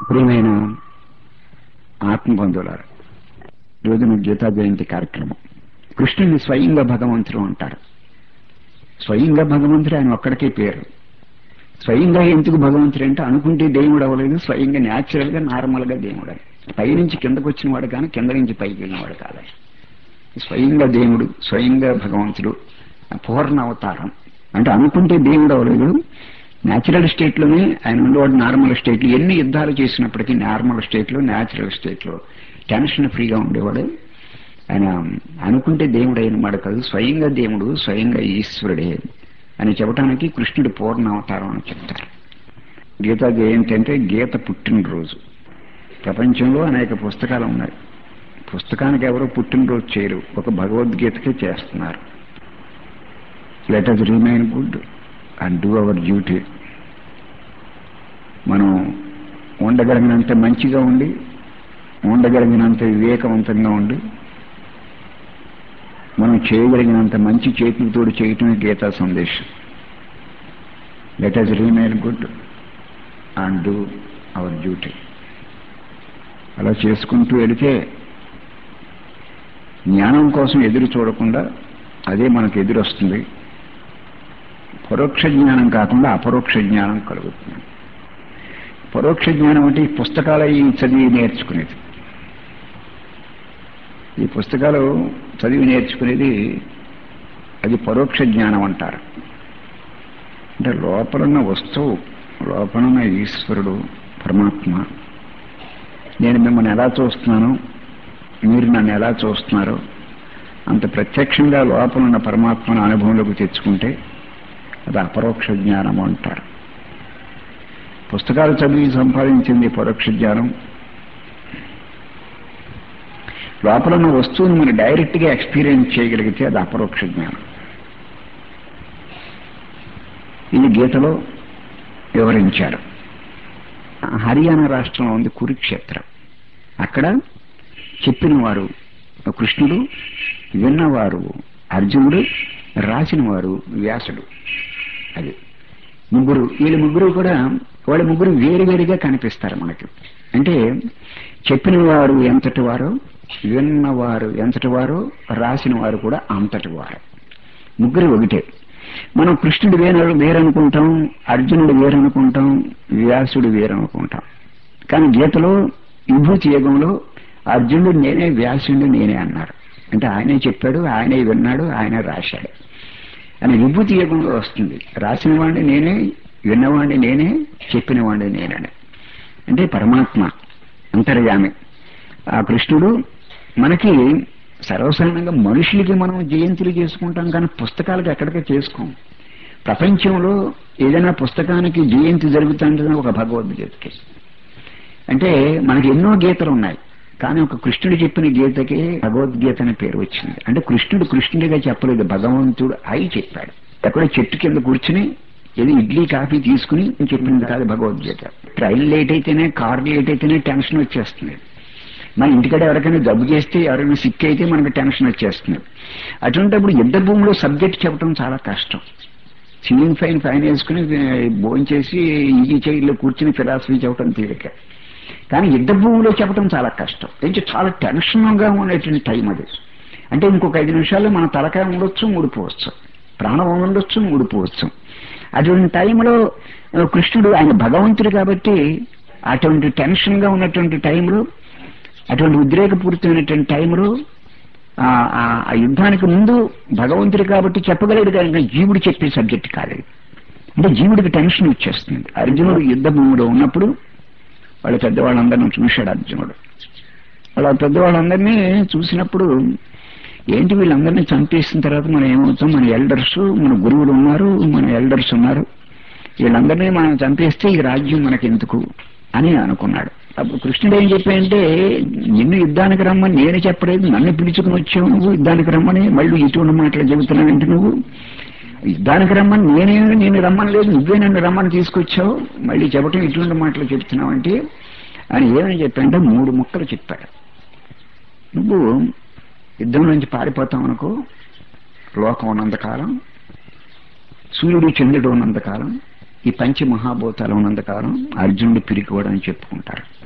ప్రియమైన ఆత్మబంధువులారా, రోజున గీతా జయంతి కార్యక్రమం. కృష్ణుని స్వయంగా భగవంతుడు అంటారు. స్వయంగా భగవంతుడు ఆయన ఒక్కడికే పేరు. స్వయంగా ఎందుకు భగవంతుడు అంటే అనుకుంటే దేవుడు అవ్వలేదు, స్వయంగా న్యాచురల్ గా నార్మల్ గా దేవుడు. పైనుంచి కిందకు వచ్చిన వాడు కానీ కింద నుంచి పైకి వెళ్ళినవాడు కాదు. స్వయంగా దేవుడు, స్వయంగా భగవంతుడు, పూర్ణ అవతారం. అంటే అనుకుంటే దేవుడు అవ్వలేదు, న్యాచురల్ స్టేట్ లోనే ఆయన ఉండేవాడు. నార్మల్ స్టేట్ లో ఎన్ని యుద్ధాలు చేసినప్పటికీ నార్మల్ స్టేట్ లో, న్యాచురల్ స్టేట్ లో టెన్షన్ ఫ్రీగా ఉండేవాడు. ఆయన అనుకుంటే దేవుడు అయిన మాట కాదు, స్వయంగా దేవుడు, స్వయంగా ఈశ్వరుడే అని చెప్పడానికి కృష్ణుడు పూర్ణ అవతారం అని చెప్తారు. గీతా జయంతి అంటే గీత పుట్టినరోజు. ప్రపంచంలో అనేక పుస్తకాలు ఉన్నాయి. పుస్తకానికి ఎవరో పుట్టినరోజు చేయరు, ఒక భగవద్గీతకే చేస్తున్నారు. Let us remain good and do our duty. మనం ఉండగలిగినంత మంచిగా ఉండి, ఉండగలిగినంత వివేకవంతంగా ఉండి, మనం చేయగలిగినంత మంచి చేతులతోడు చేయటమే గీతా సందేశం. Let us remain good and do our duty. అలా చేసుకుంటూ వెళితే జ్ఞానం కోసం ఎదురు చూడకుండా అదే మనకు ఎదురొస్తుంది. పరోక్ష జ్ఞానం కాకుండా అపరోక్ష జ్ఞానం కలుగుతుంది. పరోక్ష జ్ఞానం అంటే ఈ పుస్తకాలు చదివి నేర్చుకునేది. ఈ పుస్తకాలు చదివి నేర్చుకునేది అది పరోక్ష జ్ఞానం అంటారు. అంటే లోపలున్న వస్తువు, లోపలున్న ఈశ్వరుడు పరమాత్మ, నేను మిమ్మల్ని ఎలా చూస్తున్నాను, మీరు నన్ను ఎలా చూస్తున్నారో అంత ప్రత్యక్షంగా లోపలున్న పరమాత్మను అనుభవంలోకి తెచ్చుకుంటే అది అపరోక్ష జ్ఞానం అంటారు. పుస్తకాలు చదివి సంపాదించింది పరోక్ష జ్ఞానం. లోపల ఉన్న వస్తువుని మనం డైరెక్ట్ గా ఎక్స్పీరియన్స్ చేయగలిగితే అది అపరోక్ష జ్ఞానం. ఇది గీతలో వివరించారు. హర్యానా రాష్ట్రంలో ఉంది కురుక్షేత్రం. అక్కడ చెప్పినవారు కృష్ణుడు, విన్నవారు అర్జునుడు, రాసినవారు వ్యాసుడు. అది ముగ్గురు. వీళ్ళ ముగ్గురు కూడా వాళ్ళ ముగ్గురు వేరువేరుగా కనిపిస్తారు మనకి. అంటే చెప్పిన వారు ఎంతటి వారో, విన్నవారు ఎంతటి వారో, రాసిన వారు కూడా అంతటి వారు. ముగ్గురు ఒకటే. మనం కృష్ణుడు వేరనుకుంటాం, అర్జునుడు వేరనుకుంటాం, వ్యాసుడు వేరనుకుంటాం. కానీ గీతలో విభూతి యుగంలో అర్జునుడు నేనే, వ్యాసుడు నేనే అన్నారు. అంటే ఆయనే చెప్పాడు, ఆయనే విన్నాడు, ఆయనే రాశాడు అని విభూతి యుగంలో వస్తుంది. రాసిన వాడిని నేనే, విన్నవాడిని నేనే, చెప్పిన వాడిని నేనని. అంటే పరమాత్మ అంతర్యామి. ఆ కృష్ణుడు మనకి సర్వసాధారణంగా మనుషులకి మనం జయంతులు చేసుకుంటాం, కానీ పుస్తకాలకు ఎక్కడికి చేసుకోం. ప్రపంచంలో ఏదైనా పుస్తకానికి జయంతి జరుగుతుంటే ఒక భగవద్గీతకి. అంటే మనకి ఎన్నో గీతలు ఉన్నాయి, కానీ ఒక కృష్ణుడు చెప్పిన గీతకి భగవద్గీత అనే పేరు వచ్చింది. అంటే కృష్ణుడు కృష్ణుడిగా చెప్పలేదు, భగవంతుడు అయి చెప్పాడు. ఎక్కడో చెట్టు కింద కూర్చుని ఏదో ఇడ్లీ కాఫీ తీసుకుని చెప్పింది కాదు భగవద్గీత. ట్రైన్ లేట్ అయితేనే, కార్ లేట్ అయితేనే టెన్షన్ వచ్చేస్తుంది. మన ఇంటికాడ ఎవరికైనా జబ్బు చేస్తే, ఎవరైనా సిక్ అయితే మనకు టెన్షన్ వచ్చేస్తుంది. అటువంటిప్పుడు యుద్ధ భూమిలో సబ్జెక్ట్ చెప్పడం చాలా కష్టం. సీలింగ్ ఫైన్ వేసుకుని భోజనం చేసి ఈ చైర్లో కూర్చుని ఫిలాసఫీ చెప్పడం తేలిక, కానీ యుద్ధ భూమిలో చెప్పడం చాలా కష్టం. చాలా టెన్షన్గా ఉండేటువంటి టైం అది. అంటే ఇంకొక 5 నిమిషాల్లో మన తలకాయ ఉండొచ్చు, ఊడిపోవచ్చు, ప్రాణం ఉండొచ్చు, ఊడిపోవచ్చు. అటువంటి టైంలో కృష్ణుడు, ఆయన భగవంతుడు కాబట్టి అటువంటి టెన్షన్ గా ఉన్నటువంటి టైంలో, అటువంటి ఉద్రేకపూరితమైనటువంటి టైంలో, ఆ యుద్ధానికి ముందు భగవంతుడు కాబట్టి చెప్పగలిగాడు, కానీ జీవుడు చెప్పే సబ్జెక్ట్ కాలేదు. అంటే జీవుడికి టెన్షన్ వచ్చేస్తుంది. అర్జునుడు యుద్ధ భూమిలో ఉన్నప్పుడు వాళ్ళ పెద్దవాళ్ళందరినీ చూశాడు అర్జునుడు. వాళ్ళ పెద్దవాళ్ళందరినీ చూసినప్పుడు ఏంటి వీళ్ళందరినీ చంపేసిన తర్వాత మనం ఏమవుతాం, మన ఎల్డర్స్, మన గురువులు ఉన్నారు, మన ఎల్డర్స్ ఉన్నారు, వీళ్ళందరినీ మనం చంపేస్తే ఈ రాజ్యం మనకెందుకు అని అనుకున్నాడు. అప్పుడు కృష్ణుడు ఏం చెప్పాడంటే, నిన్ను యుద్ధానికి రమ్మని నేను చెప్పలేదు, నన్ను పిలుచుకుని వచ్చావు నువ్వు యుద్ధానికి రమ్మని, మళ్ళీ ఇటువంటి మాటలు చెబుతున్నానంటే నువ్వు యుద్ధానికి రమ్మని నేను రమ్మని లేదు, నువ్వే నన్ను రమ్మని తీసుకొచ్చావు, మళ్ళీ చెప్పటం ఇటువంటి మాటలు చెప్తున్నావు అంటే అని ఏమని చెప్పాడంటే 3 ముక్కలు చెప్పాడు. నువ్వు యుద్ధం నుంచి పారిపోతావు అనుకో, లోకం ఉన్నంతకాలం, సూర్యుడు చంద్రుడు ఉన్నంతకాలం, ఈ పంచమహాభూతాలు ఉన్నంతకాలం అర్జునుడు పిరికివాడని చెప్పుకుంటారు.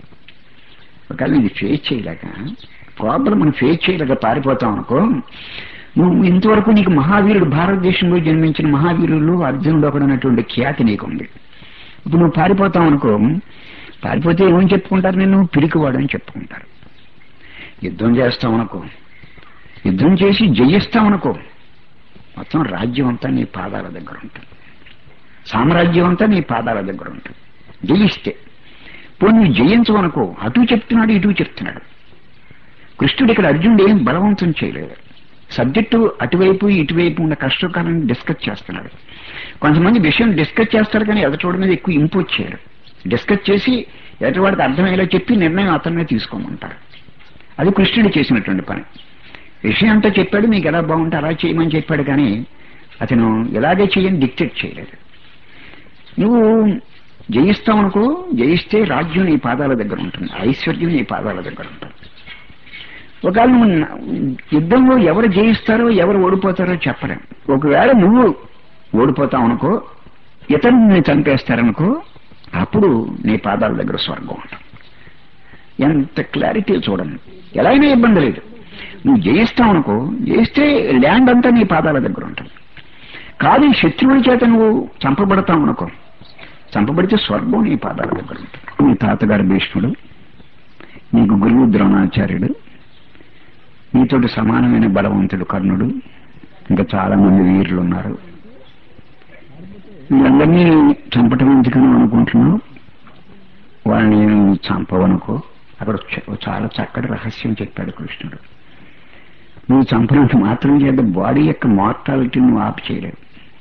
ఒకవేళ ఇది ఫేస్ చేయలేక ప్రాబ్లం మనం ఫేస్ చేయలేక పారిపోతాం అనుకో, నువ్వు ఇంతవరకు నీకు మహావీరుడు, భారతదేశంలో జన్మించిన మహావీరులు అర్జునుడు ఒకడన్నటువంటి ఖ్యాతి నీకుంది. ఇప్పుడు నువ్వు పారిపోతావు అనుకో, పారిపోతే ఏమని చెప్పుకుంటారు? నేను పిరికివాడు అని చెప్పుకుంటారు. యుద్ధం చేస్తామనుకో, యుద్ధం చేసి జయిస్తామనుకో, మొత్తం రాజ్యం అంతా నీ పాదాల దగ్గర ఉంటుంది, సామ్రాజ్యం అంతా నీ పాదాల దగ్గర ఉంటుంది. జయిస్తే పోనీ నువ్వు జయించవనుకో, అటు చెప్తున్నాడు ఇటు చెప్తున్నాడు. కృష్ణుడు ఇక్కడ అర్జునుడు ఏం బలవంతం చేయలేదు. సబ్జెక్టు అటువైపు ఇటువైపు ఉన్న కష్టకాలను డిస్కస్ చేస్తున్నాడు. కొంతమంది విషయం డిస్కస్ చేస్తారు కానీ ఎదటోడి మీద ఎక్కువ ఇంపోజ్ చేయరు. డిస్కస్ చేసి ఎదటివాడికి అర్థమయ్యేలా చెప్పి నిర్ణయం అతనే తీసుకోమంటారు. అది కృష్ణుడు చేసినటువంటి పని. విషయం అంతా చెప్పాడు, మీకు ఎలా బాగుంటే అలా చేయమని చెప్పాడు, కానీ అతను ఎలాగే చేయని డిక్టేట్ చేయలేదు. నువ్వు జయిస్తావనుకో, జయిస్తే రాజ్యం నీ పాదాల దగ్గర ఉంటుంది, ఐశ్వర్యం నీ పాదాల దగ్గర ఉంటుంది. ఒకవేళ నువ్వు యుద్ధంలో ఎవరు జయిస్తారో ఎవరు ఓడిపోతారో చెప్పలేం. ఒకవేళ నువ్వు ఓడిపోతావనుకో, ఇతరుని చంపేస్తారనుకో, అప్పుడు నీ పాదాల దగ్గర స్వర్గం ఉంటుంది. ఎంత క్లారిటీ చూడండి. ఎలా అయినా ఇబ్బంది లేదు. నువ్వు జయిస్తావనుకో, జయిస్తే ల్యాండ్ అంతా నీ పాదాల దగ్గర ఉంటుంది. కాదు శత్రువుల చేత నువ్వు చంపబడతావనుకో, చంపబడితే స్వర్గం నీ పాదాల దగ్గర ఉంటుంది. నీ తాతగారు భీష్ముడు, నీకు గురువు ద్రోణాచార్యుడు, నీతోటి సమానమైన బలవంతుడు కర్ణుడు, ఇంకా చాలా మంది వీరులు ఉన్నారు. వీళ్ళందరినీ చంపటం ఎందుకని అనుకుంటున్నావు? వాళ్ళని చంపవనుకో. అక్కడ చాలా చక్కటి రహస్యం చెప్పాడు కృష్ణుడు. నువ్వు చంపినంత మాత్రం చేత బాడీ యొక్క మార్టాలిటీ నువ్వు ఆపు చేయలేవు.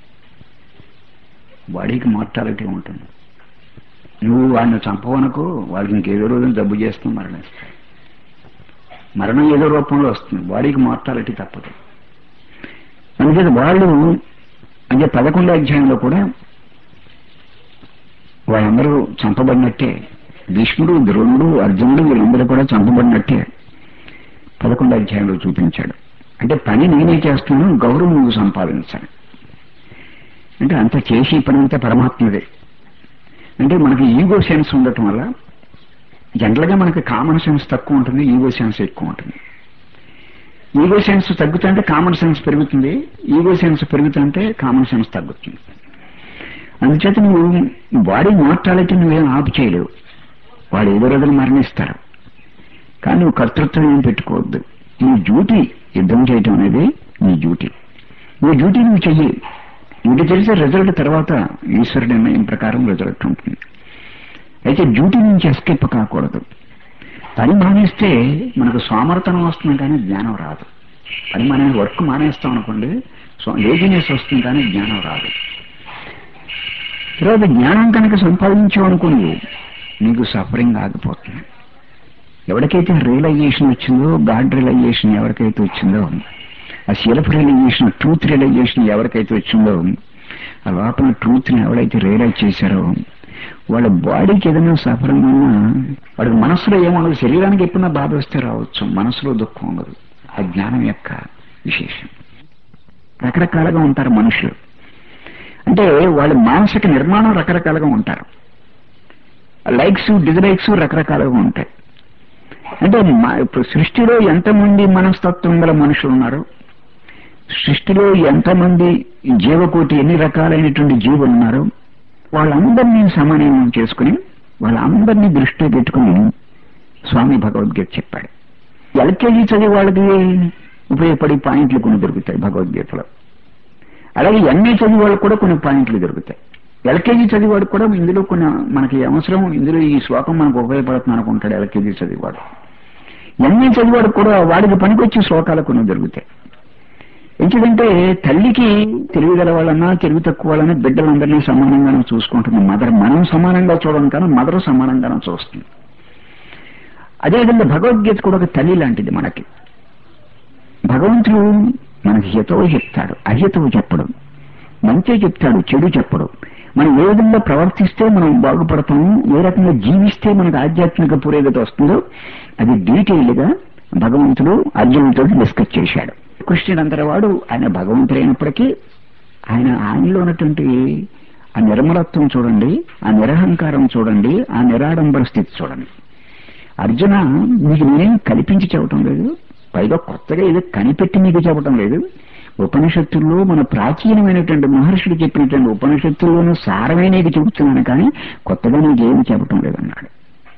బాడీకి మార్టాలిటీ ఉంటుంది. నువ్వు వాడిని చంపవనుకో, వాళ్ళకి ఇంకేదో రోజున జబ్బు చేస్తూ మరణిస్తాడు. మరణం ఏదో రూపంలో వస్తుంది, బాడీకి మార్టాలిటీ తప్పదు. అందుచేత వాళ్ళు అంటే 11వ అధ్యాయంలో కూడా వాళ్ళందరూ చంపబడినట్టే, భీష్ముడు, ద్రోణుడు, అర్జునుడు వీళ్ళందరూ కూడా చంపబడినట్టే 11వ అధ్యాయంలో చూపించాడు. అంటే పని నేనే చేస్తున్నాను, గౌరవం నువ్వు సంపాదించాలి. అంటే అంత చేసి పని అంతా పరమాత్మదే. అంటే మనకి ఈగో సెన్స్ ఉండటం వల్ల జనరల్ గా మనకి కామన్ సెన్స్ తక్కువ ఉంటుంది, ఈగో సెన్స్ ఎక్కువ ఉంటుంది. ఈగో సెన్స్ తగ్గుతుంటే కామన్ సెన్స్ పెరుగుతుంది, ఈగో సెన్స్ పెరుగుతుంటే కామన్ సెన్స్ తగ్గుతుంది. అందుచేత నువ్వు బాడీ మార్టాలిటీ నువ్వేం ఆపు చేయలేవు. వాడు ఏదో రోజులు మరణిస్తారు, కానీ నువ్వు కర్తృత్వం ఏం పెట్టుకోవద్దు. నీ డ్యూటీ యుద్ధం చేయటం అనేది నీ డ్యూటీ. నీ డ్యూటీ నువ్వు చెయ్యి. డ్యూటీ తెలిసే రిజల్ట్ తర్వాత ఈశ్వరుడి నిర్ణయం ప్రకారం రిజల్ట్ ఉంటుంది. అయితే డ్యూటీ నుంచి ఎస్కేప్ కాకూడదు. పని మానేస్తే మనకు సోమరతనం వస్తుంది కానీ జ్ఞానం రాదు. పని వర్క్ మానేస్తాం అనుకోండి, లేజినెస్ వస్తుంది కానీ జ్ఞానం రాదు. తర్వాత జ్ఞానం కనుక సంపాదించావు అనుకోండి, నీకు సఫరింగ్ ఆగిపోతుంది. ఎవరికైతే రియలైజేషన్ వచ్చిందో, గాడ్ రియలైజేషన్ ఎవరికైతే వచ్చిందో, ఆ సెల్ఫ్ రియలైజేషన్, ట్రూత్ రియలైజేషన్ ఎవరికైతే వచ్చిందో, ఆ లోపల ట్రూత్ ని ఎవరైతే రియలైజ్ చేశారో వాళ్ళ బాడీకి ఏదైనా సఫరింగ్ ఉన్నా వాడికి మనసులో ఏముండదు. శరీరానికి ఎప్పుడన్నా బాధ వస్తే రావచ్చు, మనసులో దుఃఖం ఉండదు. ఆ జ్ఞానం యొక్క విశేషం. రకరకాలుగా ఉంటారు మనుషులు. అంటే వాళ్ళ మానసిక నిర్మాణం రకరకాలుగా ఉంటారు. లైక్స్ డిజలైక్స్ రకరకాలుగా ఉంటాయి. అంటే ఇప్పుడు సృష్టిలో ఎంతమంది మనస్తత్వం గల మనుషులు ఉన్నారు, సృష్టిలో ఎంతమంది జీవకోటి ఎన్ని రకాలైనటువంటి జీవులు ఉన్నారు, వాళ్ళందరినీ సమన్వయం చేసుకుని వాళ్ళందరినీ దృష్టిలో పెట్టుకుని స్వామి భగవద్గీత చెప్పాడు. ఎల్కేజీ చదివే వాళ్ళకి ఉపయోగపడే పాయింట్లు కొన్ని దొరుకుతాయి భగవద్గీతలో. అలాగే ఎంఏ చదివే వాళ్ళకి కూడా కొన్ని పాయింట్లు దొరుకుతాయి. ఎల్కేజీ చదివాడు కూడా ఇందులో కొన్ని మనకి అవసరం, ఇందులో ఈ శ్లోకం మనకు ఉపయోగపడుతుంది అనుకుంటాడు ఎల్కేజీ చదివాడు. ఎంఏ చదివాడు కూడా వాడికి పనికొచ్చే శ్లోకాలు కొన్ని దొరుకుతాయి. ఎందుకంటే తల్లికి తెలివి గల వాళ్ళన్నా తెలివి తక్కువ వాళ్ళన్నా బిడ్డలందరినీ సమానంగానే చూసుకుంటుంది మదర్. మనం సమానంగా చూడడం కానీ మదర్ సమానంగానే చూస్తుంది. అదేవిధంగా భగవద్గీత కూడా ఒక తల్లి లాంటిది మనకి. భగవంతుడు మనకి హితవు చెప్తాడు, అహితవు చెప్పడం. మంచి చెప్తాడు, చెడు చెప్పడం. మనం ఏ విధంగా ప్రవర్తిస్తే మనం బాగుపడతాము, ఏ రకంగా జీవిస్తే మనకు ఆధ్యాత్మిక పురోగతి వస్తుందో అది డీటెయిల్ గా భగవంతుడు అర్జునుడితో డిస్కస్ చేశాడు. కృష్ణుడు అంతటివాడు ఆయన భగవంతుడైనప్పటికీ ఆయనలో ఉన్నటువంటి ఆ నిర్మలత్వం చూడండి, ఆ నిరహంకారం చూడండి, ఆ నిరాడంబర స్థితి చూడండి. అర్జున, నీకు నేనేం కల్పించి చెప్పటం లేదు, పైగా కొత్తగా ఏదో కనిపెట్టి నీకు చెప్పటం లేదు. ఉపనిషత్తుల్లో మన ప్రాచీనమైనటువంటి మహర్షులు చెప్పినటువంటి ఉపనిషత్తుల్లోనూ సారమే నీకు చెబుతున్నాను, కానీ కొత్తగా నీకేమి చెప్పటం లేదన్నాడు.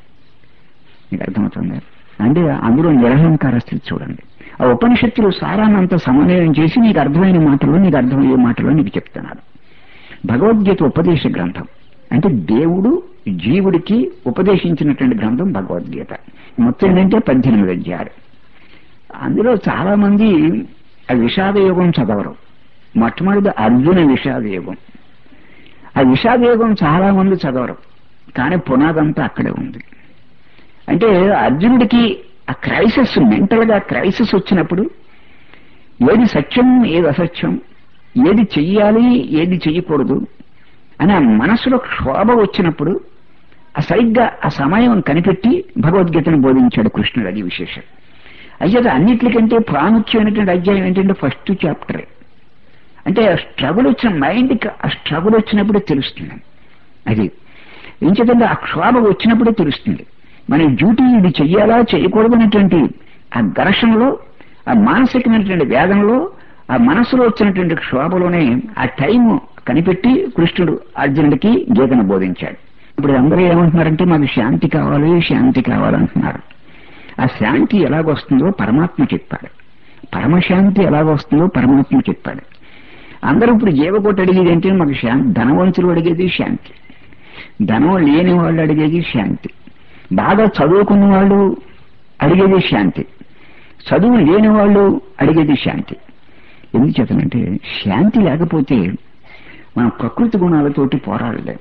నీకు అర్థమవుతుంది అంటే అందులో నిరహంకార స్థితి చూడండి. ఆ ఉపనిషత్తులు సారాన్నంత సమన్వయం చేసి నీకు అర్థమైన మాటల్లో, నీకు అర్థమయ్యే మాటల్లో నీకు చెప్తున్నాను. భగవద్గీత ఉపదేశ గ్రంథం అంటే దేవుడు జీవుడికి ఉపదేశించినటువంటి గ్రంథం భగవద్గీత. మొత్తం ఏంటంటే 18 అధ్యాయాలు. అందులో చాలా మంది ఆ విషాదయోగం చదవరు. మొట్టమొదటి అర్జున విషాదయోగం. ఆ విషాదయోగం చాలా మంది చదవరు, కానీ పునాదంతా అక్కడే ఉంది. అంటే అర్జునుడికి ఆ క్రైసిస్, మెంటల్ గా క్రైసిస్ వచ్చినప్పుడు ఏది సత్యం, ఏది అసత్యం, ఏది చెయ్యాలి, ఏది చెయ్యకూడదు అని ఆ మనసులో క్షోభ వచ్చినప్పుడు ఆ సరిగ్గా ఆ సమయం కనిపెట్టి భగవద్గీతను బోధించాడు కృష్ణుడు. అది విశేషం. అయితే అన్నిటికంటే ప్రాముఖ్యమైనటువంటి అధ్యాయం ఏంటంటే ఫస్ట్ చాప్టరే. అంటే స్ట్రగుల్ వచ్చిన మైండ్కి ఆ స్ట్రగుల్ వచ్చినప్పుడే తెలుస్తుంది. అది ఏం చేద్దంటే ఆ క్షోభ వచ్చినప్పుడే తెలుస్తుంది. మన డ్యూటీ ఇది చెయ్యాలా చేయకూడదనేటువంటి ఆ ఘర్షణలో, ఆ మానసికమైనటువంటి వేదనలో, ఆ మనసులో వచ్చినటువంటి క్షోభలోనే ఆ టైం కనిపెట్టి కృష్ణుడు అర్జునుడికి గీతను బోధించాడు. ఇప్పుడు అందరూ ఏమంటున్నారంటే మాకు శాంతి కావాలి, శాంతి కావాలంటున్నారు. ఆ శాంతి ఎలాగొస్తుందో పరమాత్మ చెప్పాడు. పరమశాంతి ఎలాగొస్తుందో పరమాత్మ చెప్పాడు. అందరూ ఇప్పుడు జీవకోటి అడిగేది ఏంటి? మాకు శాంతి. ధనవంతులు అడిగేది శాంతి, ధనం లేని వాళ్ళు అడిగేది శాంతి, బాగా చదువుకున్న వాళ్ళు అడిగేది శాంతి, చదువు లేని వాళ్ళు అడిగేది శాంతి. ఎందుకు చేతనంటే శాంతి లేకపోతే మనం ప్రకృతి గుణాలతోటి పోరాడలేం.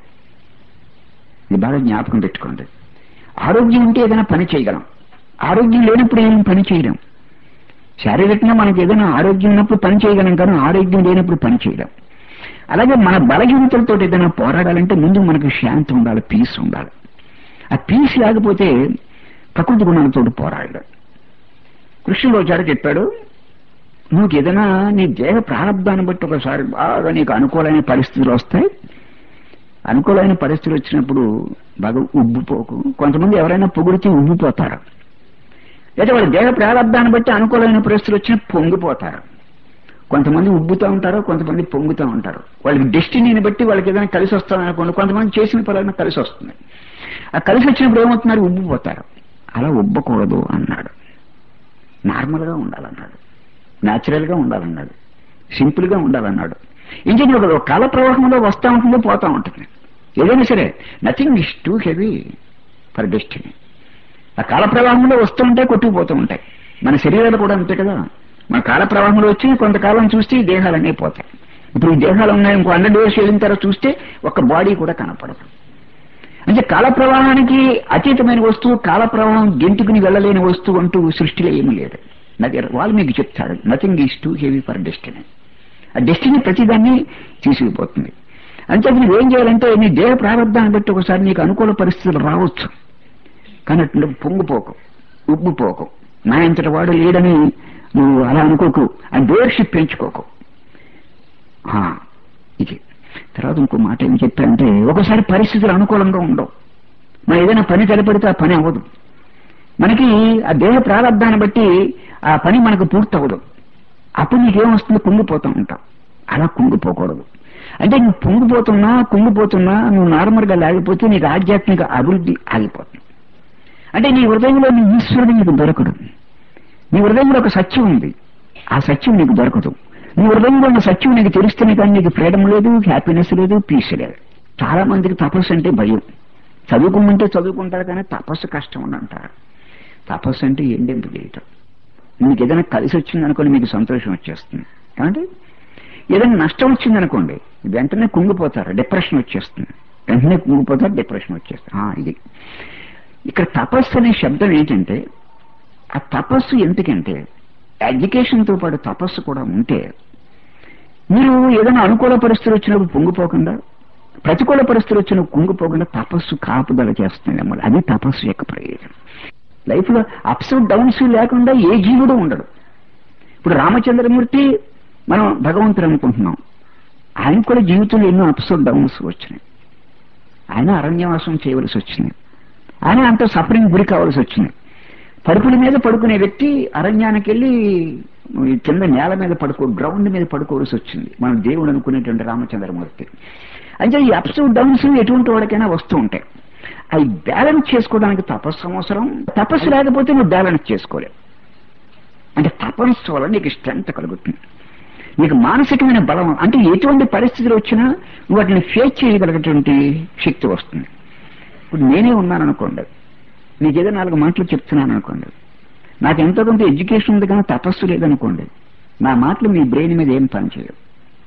ఇది బాగా జ్ఞాపకం పెట్టుకోండి. ఆరోగ్యం ఉంటే ఏదైనా పని చేయగలం, ఆరోగ్యం లేనప్పుడు ఏం పని చేయలేం. శారీరకంగా మనకి ఏదైనా ఆరోగ్యం ఉన్నప్పుడు పని చేయగలం, కానీ ఆరోగ్యం లేనప్పుడు పని చేయలేం. అలాగే మన బలహీనతలతో ఏదైనా పోరాడాలంటే ముందు మనకు శాంతి ఉండాలి, పీస్ ఉండాలి. ఆ పీస్ లేకపోతే ప్రకృతి గుణాలతో పోరాడలేం. కృష్ణుడు ఒకసారి చెప్పాడు, నువ్వు ఏదైనా నీ దేహ ప్రారంభాన్ని బట్టి ఒకసారి బాగా నీకు అనుకూలమైన పరిస్థితులు వస్తాయి. అనుకూలమైన పరిస్థితులు వచ్చినప్పుడు బాగా ఉబ్బిపోకు. కొంతమంది ఎవరైనా పొగిడితే ఉబ్బిపోతారు, లేదా వాళ్ళ దేహ ప్రారంభాన్ని బట్టి అనుకూలమైన పరిస్థితులు వచ్చినా పొంగిపోతారు. కొంతమంది ఉబ్బుతూ ఉంటారు, కొంతమంది పొంగుతూ ఉంటారు. వాళ్ళకి డెస్టినీని బట్టి వాళ్ళకి ఏదైనా కలిసి వస్తామని అనుకోండి, కొంతమంది చేసిన పనులైనా కలిసి వస్తుంది. ఆ కలిసి వచ్చినప్పుడు ఏమవుతున్నారు? ఉబ్బిపోతారు. అలా ఉబ్బకూడదు అన్నాడు. నార్మల్గా ఉండాలన్నాడు, న్యాచురల్ గా ఉండాలన్నాడు, సింపుల్ గా ఉండాలన్నాడు. ఇంకేంటి ఒక కాల ప్రవాహంలో వస్తూ ఉంటుంది, పోతూ ఉంటుంది. ఏదైనా సరే nothing is too heavy for destiny. ఆ కాల ప్రవాహంలో వస్తూ ఉంటాయి, కొట్టుకుపోతూ ఉంటాయి. మన శరీరాలు కూడా అంతే కదా. మన కాల ప్రవాహంలో వచ్చి కొంతకాలం చూస్తే ఈ దేహాలు అనేవి పోతాయి. ఇప్పుడు ఈ దేహాలు ఉన్నాయి, ఇంకో 100 years వెళ్ళిన తర్వాత చూస్తే ఒక బాడీ కూడా కనపడదు. అంటే కాల ప్రవాహానికి అతీతమైన వస్తువు, కాల ప్రవాహం గెంటుకుని వెళ్ళలేని వస్తువు అంటూ సృష్టిలో ఏమీ లేదు. వాళ్ళు మీకు చెప్తాడు, nothing is too heavy for destiny. ఆ డెస్టినీ ప్రతిదాన్ని తీసుకుపోతుంది. అంటే నువ్వేం చేయాలంటే నీ దేహ ప్రారంభాన్ని బట్టి ఒకసారి నీకు అనుకూల పరిస్థితులు రావచ్చు, కానీ అట్లా పొంగిపోకు, ఉబ్బిపోకు. నా ఇంతటి వాడు లేడని నువ్వు అలా అనుకోకు, ఆ డోర్షిప్ పెంచుకోకు. ఇది తర్వాత ఇంకో మాట ఏం చెప్పారంటే, ఒకసారి పరిస్థితులు అనుకూలంగా ఉండవు. మనం ఏదైనా పని తలపెడితే ఆ పని అవ్వదు. మనకి ఆ దేహ ప్రారంభాన్ని బట్టి ఆ పని మనకు పూర్తవదు. అప్పుడు నీకేమొస్తుంది? కుంగిపోతూ ఉంటావు. అలా కుంగిపోకూడదు. అంటే నువ్వు కుంగిపోతున్నా నువ్వు నార్మల్గా లేకపోతే నీకు ఆధ్యాత్మిక అభివృద్ధి ఆగిపోతుంది. అంటే నీ హృదయంలో నీ ఈశ్వరుడు నీకు దొరకడు. నీ హృదయంలో ఒక సత్యం ఉంది, ఆ సత్యం నీకు దొరకదు. నీ హృదయంలో ఉన్న సత్యం నీకు తెలిస్తేనే కానీ నీకు ఫ్రీడమ్ లేదు, హ్యాపీనెస్ లేదు, పీస్ లేదు. చాలా మందికి తపస్సు అంటే భయం. చదువుకోమంటే చదువుకుంటారు, కానీ తపస్సు కష్టం అని అంటారు. తపస్సు అంటే ఏంటెందుకు చేయటం? మీకు ఏదైనా కలిసి వచ్చిందనుకోండి, మీకు సంతోషం వచ్చేస్తుంది. కాబట్టి ఏదైనా నష్టం వచ్చిందనుకోండి, వెంటనే కుంగిపోతారు, డిప్రెషన్ వచ్చేస్తుంది. వెంటనే కుంగిపోతారు, డిప్రెషన్ వచ్చేస్తుంది. ఇది ఇక్కడ తపస్సు అనే శబ్దం ఏంటంటే, ఆ తపస్సు ఎందుకంటే ఎడ్యుకేషన్తో పాటు తపస్సు కూడా ఉంటే మీరు ఏదైనా అనుకూల పరిస్థితులు వచ్చినప్పుడు పొంగిపోకుండా, ప్రతికూల పరిస్థితులు వచ్చినప్పుడు కుంగిపోకుండా తపస్సు కాపుదల చేస్తుంది. అది తపస్సు యొక్క ప్రయోజనం. లైఫ్ లో అప్స్ డౌన్స్ లేకుండా ఏ జీవుడు ఉండడు. ఇప్పుడు రామచంద్రమూర్తి మనం భగవంతుడు అనుకుంటున్నాం, ఆయన కూడా జీవితంలో ఎన్నో అప్స్ డౌన్స్ వచ్చినాయి. ఆయన అరణ్యవాసం చేయవలసి వచ్చింది. ఆయన అంత సఫరింగ్ గురి కావాల్సి వచ్చింది. పరుపుల మీద పడుకునే వ్యక్తి అరణ్యానికి వెళ్ళి కింద నేల మీద గ్రౌండ్ మీద పడుకోవాల్సి వచ్చింది మనం దేవుడు అనుకునేటువంటి రామచంద్రమూర్తి. అంటే ఈ అప్స్ డౌన్స్ ఎటువంటి వాడికైనా వస్తూ ఉంటాయి. అవి బ్యాలెన్స్ చేసుకోవడానికి తపస్సు అవసరం. తపస్సు లేకపోతే నువ్వు బ్యాలెన్స్ చేసుకోలేవు. అంటే తపస్సు వల్ల నీకు స్ట్రెంగ్త్ కలుగుతుంది, నీకు మానసికమైన బలం. అంటే ఎటువంటి పరిస్థితులు వచ్చినా నువ్వు వాటిని ఫేస్ చేయగలిగేటువంటి శక్తి వస్తుంది. ఇప్పుడు నేనే ఉన్నాను అనుకోండి, నీకు ఏదో 4 మాటలు చెప్తున్నాను అనుకోండి, నాకు ఎంతో కొంత ఎడ్యుకేషన్ ఉంది కానీ తపస్సు లేదనుకోండి, నా మాటలు మీ బ్రెయిన్ మీద ఏం పనిచేయవు.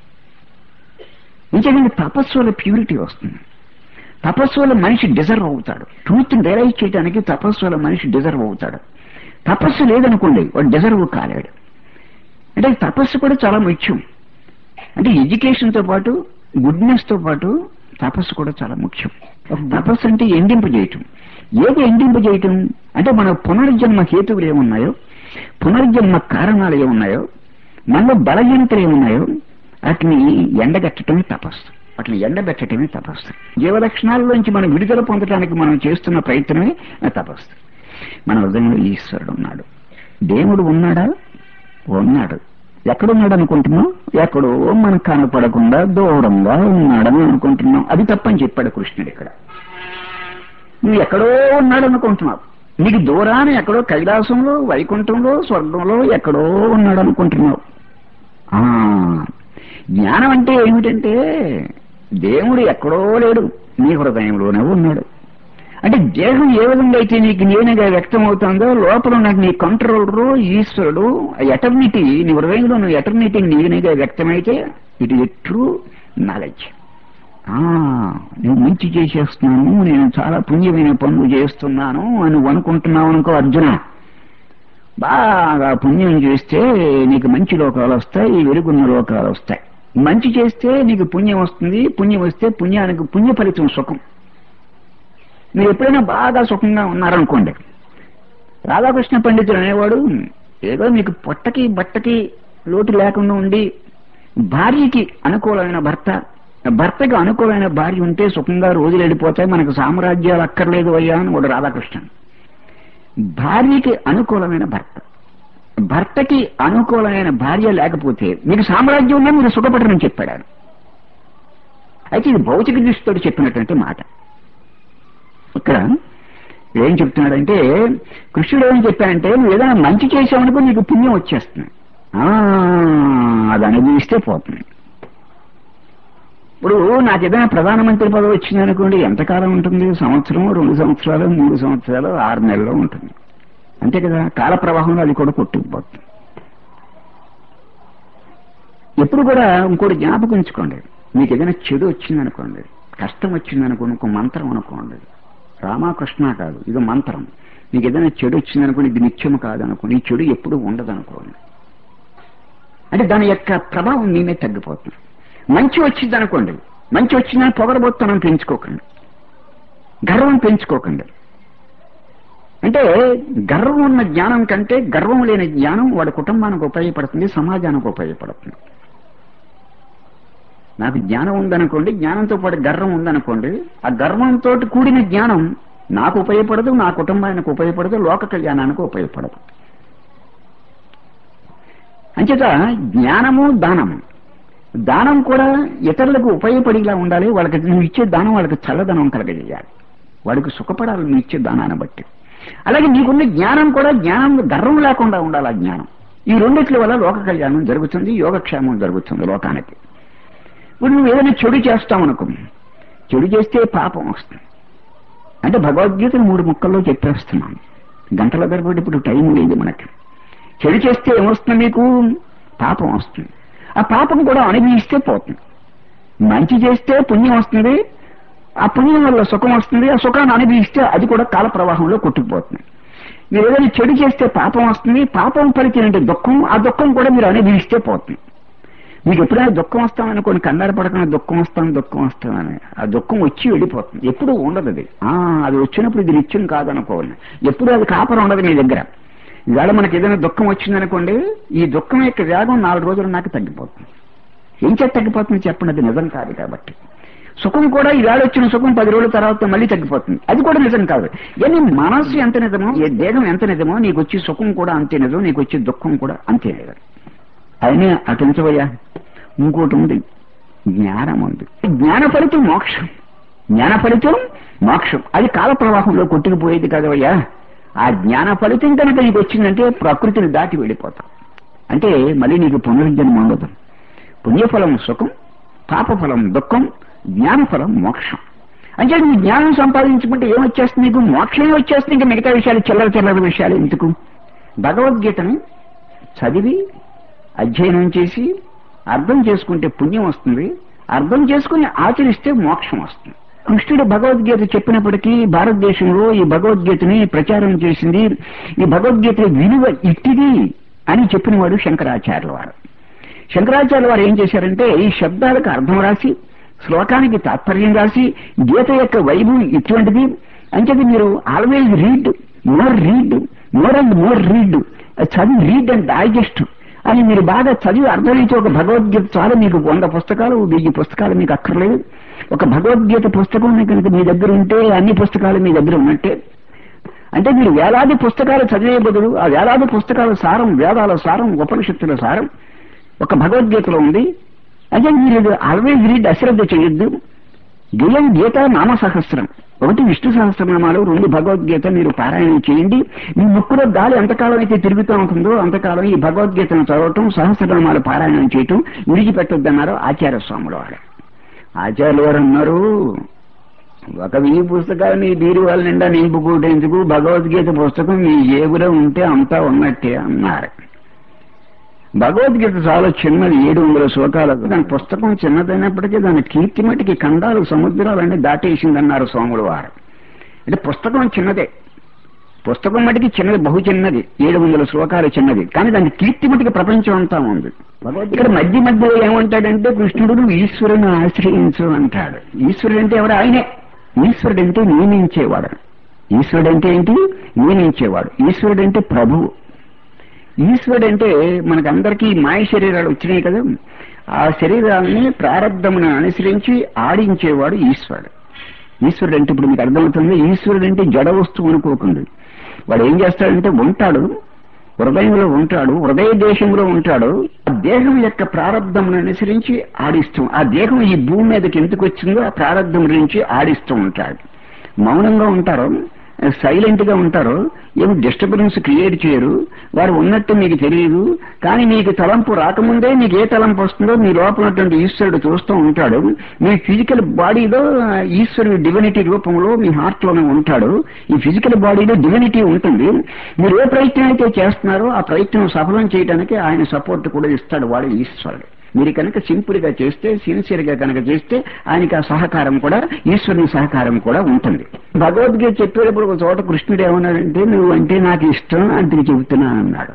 ఇంకేంటి తపస్సు వల్ల ప్యూరిటీ వస్తుంది. తపస్సు వల్ల మనిషి డిజర్వ్ అవుతాడు. ట్రూత్ని రియలైజ్ చేయడానికి తపస్సు వల్ల మనిషి డిజర్వ్ అవుతాడు. తపస్సు లేదనుకోండి వాడు డిజర్వ్ కాలేడు. అంటే తపస్సు కూడా చాలా ముఖ్యం. అంటే ఎడ్యుకేషన్తో పాటు గుడ్నెస్తో పాటు తపస్సు కూడా చాలా ముఖ్యం. తపస్సు అంటే ఎండింపజేయటం. ఏది ఎండింపజేయటం అంటే మన పునర్జన్మ హేతువులు ఏమున్నాయో, పునర్జన్మ కారణాలు ఏమున్నాయో, మనలో బలహీనతలు ఏమున్నాయో వాటిని ఎండగట్టడమే తపస్సు. వాటిని ఎండబెట్టడమే తపస్సు. జీవలక్షణాల్లోంచి మనం విడుదల పొందడానికి మనం చేస్తున్న ప్రయత్నమే తపస్సు. మన హృదయంలో ఈశ్వరుడు ఉన్నాడు. దేవుడు ఉన్నాడా? ఉన్నాడు. ఎక్కడున్నాడు అనుకుంటున్నాం? ఎక్కడో మనకు కనపడకుండా దూరంగా ఉన్నాడని అనుకుంటున్నాం. అది తప్పని చెప్పాడు కృష్ణుడు ఇక్కడ. నువ్వు ఎక్కడో ఉన్నాడు అనుకుంటున్నావు. నీకు దూరాన్ని ఎక్కడో కైలాసంలో, వైకుంఠంలో, స్వర్గంలో ఎక్కడో ఉన్నాడు అనుకుంటున్నావు. జ్ఞానం అంటే ఏమిటంటే దేవుడు ఎక్కడో లేడు, నీ హృదయంలోనే ఉన్నాడు. అంటే దేహం ఏ విధంగా అయితే నీకు నేనుగా వ్యక్తం అవుతుందో లోపల నాకు నీ కంట్రోలరు ఈశ్వరుడు ఎటర్నిటీ, నీ హృదయంలో నువ్వు ఎటర్నిటీ నేనుగా వ్యక్తమైతే ఇట్ ఈజ్ ట్రూ నాలెడ్జ్. నేను మంచి చేసేస్తున్నాను, నేను చాలా పుణ్యమైన పనులు చేస్తున్నాను అని నువ్వు అనుకుంటున్నావు అనుకో అర్జున. బాగా పుణ్యం చేస్తే నీకు మంచి లోకాలు వస్తాయి, వెలుగున్న లోకాలు వస్తాయి. మంచి చేస్తే నీకు పుణ్యం వస్తుంది, పుణ్యం వస్తే పుణ్యానికి పుణ్య ఫలితం సుఖం. మీరు ఎప్పుడైనా బాగా సుఖంగా ఉన్నారనుకోండి, రాధాకృష్ణ పండితుడు అనేవాడు ఏదో మీకు పొట్టకి బట్టకి లోటు లేకుండా ఉండి భార్యకి అనుకూలమైన భర్తకి అనుకూలమైన భార్య ఉంటే సుఖంగా రోజులు వెళ్ళిపోతాయి, మనకు సామ్రాజ్యాలు అక్కర్లేదు అయ్యా అని వాడు రాధాకృష్ణ. భార్యకి అనుకూలమైన భర్తకి అనుకూలమైన భార్య లేకపోతే మీకు సామ్రాజ్యం ఉన్నా మీరు సుఖపడరని చెప్పాడు. అయితే ఇది భౌతిక దృష్టితో చెప్పినటువంటి మాట. ఇక్కడ ఏం చెప్తున్నాడంటే కృష్ణుడు ఏం చెప్పాడంటే నువ్వు ఏదైనా మంచి చేసావనుకో నీకు పుణ్యం వచ్చేస్తుంది, అది అనుభవిస్తే పోతుంది. ఇప్పుడు నాకు ఏదైనా ప్రధానమంత్రి పదవి వచ్చింది అనుకోండి, ఎంతకాలం ఉంటుంది? సంవత్సరం, 2 సంవత్సరాలు, 3 సంవత్సరాలు, 6 నెలలు ఉంటుంది, అంతే కదా. కాల ప్రవాహంలో అది కూడా కొట్టుకుపోతుంది. ఎప్పుడు కూడా ఇంకోటి జ్ఞాపకం ఉంచుకోండి, మీకు ఏదైనా చెడు వచ్చిందనుకోండి, కష్టం వచ్చిందనుకోండి, ఇంకో మంత్రం అనుకోండి, రామకృష్ణ కాదు, ఇది మంత్రం. మీకు ఏదైనా చెడు వచ్చిందనుకోండి, ఇది నిత్యం కాదనుకోండి, ఈ చెడు ఎప్పుడు ఉండదనుకోండి. అంటే దాని యొక్క ప్రభావం నేనే తగ్గిపోతుంది. మంచి వచ్చింది అనుకోండి, మంచి వచ్చినా పొగరబోత్తనం పెంచుకోకండి, గర్వం పెంచుకోకండి. అంటే గర్వం ఉన్న జ్ఞానం కంటే గర్వం లేని జ్ఞానం వాడి కుటుంబానికి ఉపయోగపడుతుంది, సమాజానికి ఉపయోగపడుతుంది. నాకు జ్ఞానం ఉందనుకోండి, జ్ఞానంతో పాటు గర్వం ఉందనుకోండి, ఆ గర్వంతో కూడిన జ్ఞానం నాకు ఉపయోగపడదు, నా కుటుంబానికి ఉపయోగపడదు, లోక కళ్యాణానికి ఉపయోగపడదు. అంచేత జ్ఞానము దానం కూడా ఇతరులకు ఉపయోగపడేలా ఉండాలి. వాళ్ళకి నువ్వు ఇచ్చే దానం వాళ్ళకి చల్లదనం కలగజేయాలి, వాడికి సుఖపడాలి నువ్వు ఇచ్చే దానాన్ని బట్టి. అలాగే నీకున్న జ్ఞానం కూడా జ్ఞానం గర్వం లేకుండా ఉండాలి. ఆ జ్ఞానం ఈ రెండిట్ల వల్ల లోక కళ్యాణం జరుగుతుంది, యోగక్షేమం జరుగుతుంది లోకానికి. ఇప్పుడు నువ్వు ఏదైనా చెడు చేస్తావనుకో, చెడు చేస్తే పాపం వస్తుంది. అంటే భగవద్గీతను 3 ముక్కల్లో చెప్పేస్తున్నాను, గంటల తరబడి ఇప్పుడు టైం లేదు మనకి. చెడు చేస్తే ఏమొస్తుంది? మీకు పాపం వస్తుంది. ఆ పాపం కూడా అనుభవిస్తే పోతుంది. మంచి చేస్తే పుణ్యం వస్తుంది, ఆ పుణ్యం వల్ల సుఖం వస్తుంది, ఆ సుఖాన్ని అనుభవిస్తే అది కూడా కాల ప్రవాహంలో కొట్టుకుపోతుంది. మీరు ఏదైనా చెడు చేస్తే పాపం వస్తుంది, పాపం ఫలితం దుఃఖం, ఆ దుఃఖం కూడా మీరు అనుభవిస్తే పోతుంది. మీకు ఎప్పుడైనా దుఃఖం వస్తామనుకోండి, కంగారు పడకుండా దుఃఖం వస్తామని, ఆ దుఃఖం వచ్చి వెళ్ళిపోతుంది, ఎప్పుడు ఉండదు. అది వచ్చినప్పుడు ఇది నిత్యం కాదనుకోవాలి, ఎప్పుడు అది కాపరం ఉండదు మీ దగ్గర. ఇవాళ మనకి ఏదైనా దుఃఖం వచ్చిందనుకోండి, ఈ దుఃఖం యొక్క వేగం 4 రోజులు నాకు తగ్గిపోతుంది. ఏం చేత తగ్గిపోతుంది చెప్పండి? అది నిజం కాదు కాబట్టి. సుఖం కూడా ఈవేళ వచ్చిన సుఖం 10 రోజుల తర్వాత మళ్ళీ తగ్గిపోతుంది. అది కూడా నిజం కాదు. కానీ మనస్సు ఎంత నిజమో, ఏ దేహం ఎంత నిజమో, నీకు వచ్చే సుఖం కూడా అంతే నిజం, నీకు వచ్చే దుఃఖం కూడా అంతే నిజం. అయినా అటుంచవయ్యా, ఇంకోటి ఉంది, జ్ఞానం ఉంది. జ్ఞాన ఫలితం మోక్షం. జ్ఞాన ఫలితం మోక్షం. అది కాల ప్రవాహంలో కొట్టుకుపోయేది కదవయ్యా. ఆ జ్ఞాన ఫలితం కనుక నీకు వచ్చిందంటే ప్రకృతిని దాటి వెళ్ళిపోతాం. అంటే మళ్ళీ నీకు పునర్జన్మ ఉండదు. పుణ్యఫలం సుఖం, పాపఫలం దుఃఖం, జ్ఞానఫలం మోక్షం. అంటే నువ్వు జ్ఞానం సంపాదించుకుంటే ఏమొచ్చేస్తుంది? నీకు మోక్షమే వచ్చేస్తుంది. ఇంకా మిగతా విషయాలు చిల్లర విషయాలు ఎందుకు? భగవద్గీతని చదివి అధ్యయనం చేసి అర్థం చేసుకుంటే పుణ్యం వస్తుంది, అర్థం చేసుకుని ఆచరిస్తే మోక్షం వస్తుంది. కృష్ణుడు భగవద్గీత చెప్పినప్పటికీ భారతదేశంలో ఈ భగవద్గీతని ప్రచారం చేసింది, ఈ భగవద్గీత విలువ ఇట్టిది అని చెప్పినవాడు శంకరాచార్యుల వారు. శంకరాచార్యుల వారు ఏం చేశారంటే ఈ శబ్దాలకు అర్థం రాసి, శ్లోకానికి తాత్పర్యం రాసి, గీత యొక్క వైభవం ఇటువంటిది అంచేది మీరు always read, more and more read, చదివి రీడ్ అండ్ డైజెస్ట్ అని మీరు బాగా చదివి అర్థమైతే ఒక భగవద్గీత చాలా మీకు 100 పుస్తకాలు 1000 పుస్తకాలు మీకు అక్కర్లేదు. ఒక భగవద్గీత పుస్తకం కనుక మీ దగ్గర ఉంటే అన్ని పుస్తకాలు మీ దగ్గర ఉన్నట్టే. అంటే మీరు వేలాది పుస్తకాలు చదివే బదులు ఆ వేలాది పుస్తకాల సారం, వేదాల సారం, ఉపనిషత్తుల సారం ఒక భగవద్గీతలో ఉంది. అంటే మీరు ఆల్వేజ్ రీడ్, అశ్రద్ధ చేయొద్దు. గేయం గీత నామ సహస్రం, 1 విష్ణు సహస్రనామాలు, 2 భగవద్గీత మీరు పారాయణం చేయండి. మీ ముక్కులో గాలి ఎంతకాలం అయితే తిరుగుతూ ఉంటుందో అంతకాలం ఈ భగవద్గీతను చదవటం, సహస్రనామాలు పారాయణం చేయటం విడిచిపెట్టొద్దన్నారు ఆచార్య స్వాముల వారు. ఆచార్యుల వారు అన్నారు, 1000 పుస్తకాలు మీ బీరువాల నిండా నింపుకోవటేందుకు, భగవద్గీత పుస్తకం మీ జేబులో ఉంటే అంతా ఉన్నట్టే అన్నారు. భగవద్గీత చాలా చిన్నది, 700 శ్లోకాలు. దాని పుస్తకం చిన్నదైనప్పటికీ దాని కీర్తి మటుకి ఖండాలు సముద్రాలన్నీ దాటేసిందన్నారు స్వాముల వారు. అంటే పుస్తకం చిన్నదే, పుస్తకం మటుకి చిన్నది, బహు చిన్నది, 700 శ్లోకాలు చిన్నది, కానీ దాని కీర్తి మటుకి ప్రపంచం అంతా ఉంది. ఇక్కడ మధ్యలో ఏమంటాడంటే కృష్ణుడు నువ్వు ఈశ్వరుని ఆశ్రయించు అంటాడు. ఈశ్వరుడు అంటే ఎవరు? ఆయనే. ఈశ్వరుడు అంటే నియమించేవాడు. ఈశ్వరుడు అంటే ఏంటి? నియమించేవాడు. ఈశ్వరుడు అంటే ప్రభువు. ఈశ్వరుడు అంటే మనకందరికీ మాయ శరీరాలు వచ్చినాయి కదా, ఆ శరీరాలని ప్రారంధమును అనుసరించి ఆడించేవాడు ఈశ్వరుడు. ఈశ్వరుడు అంటే ఇప్పుడు మీకు అర్థమవుతుంది. ఈశ్వరుడు అంటే జడ వస్తువు అనుకోకుండా వాడు ఏం చేస్తాడంటే ఉంటాడు, హృదయంలో ఉంటాడు, హృదయ దేశంలో ఉంటాడు. ఆ దేహం యొక్క ప్రారంధమును అనుసరించి ఆడిస్తూ, ఆ దేహం ఈ భూమి మీదకి ఎందుకు వచ్చిందో ఆ ప్రారంధం నుంచి ఆడిస్తూ ఉంటాడు. మౌనంగా ఉంటారు, సైలెంట్ గా ఉంటారు, ఏమి డిస్టర్బెన్స్ క్రియేట్ చేయరు, వారు ఉన్నట్టు మీకు తెలియదు. కానీ మీకు తలంపు రాకముందే మీకు ఏ తలంపు వస్తుందో మీ లోపల ఈశ్వరుడు చూస్తూ ఉంటాడు. మీ ఫిజికల్ బాడీలో ఈశ్వరుడు డివినిటీ రూపంలో మీ హార్ట్ లోనే ఉంటాడు. ఈ ఫిజికల్ బాడీలో డివినిటీ ఉంటుంది. మీరు ఏ ప్రయత్నం అయితే చేస్తున్నారో ఆ ప్రయత్నం సఫలం చేయడానికి ఆయన సపోర్ట్ కూడా ఇస్తాడు, వాడు ఈశ్వరుడు. మీరు కనుక సింపుల్ గా చేస్తే, సిన్సియర్ గా కనుక చేస్తే ఆయనకి ఆ సహకారం కూడా, ఈశ్వరుని సహకారం కూడా ఉంటుంది. భగవద్గీత చెప్పేటప్పుడు ఒక చోట కృష్ణుడు ఏమన్నాడంటే నువ్వు అంటే నాకు ఇష్టం అంతే చెబుతున్నా అన్నాడు.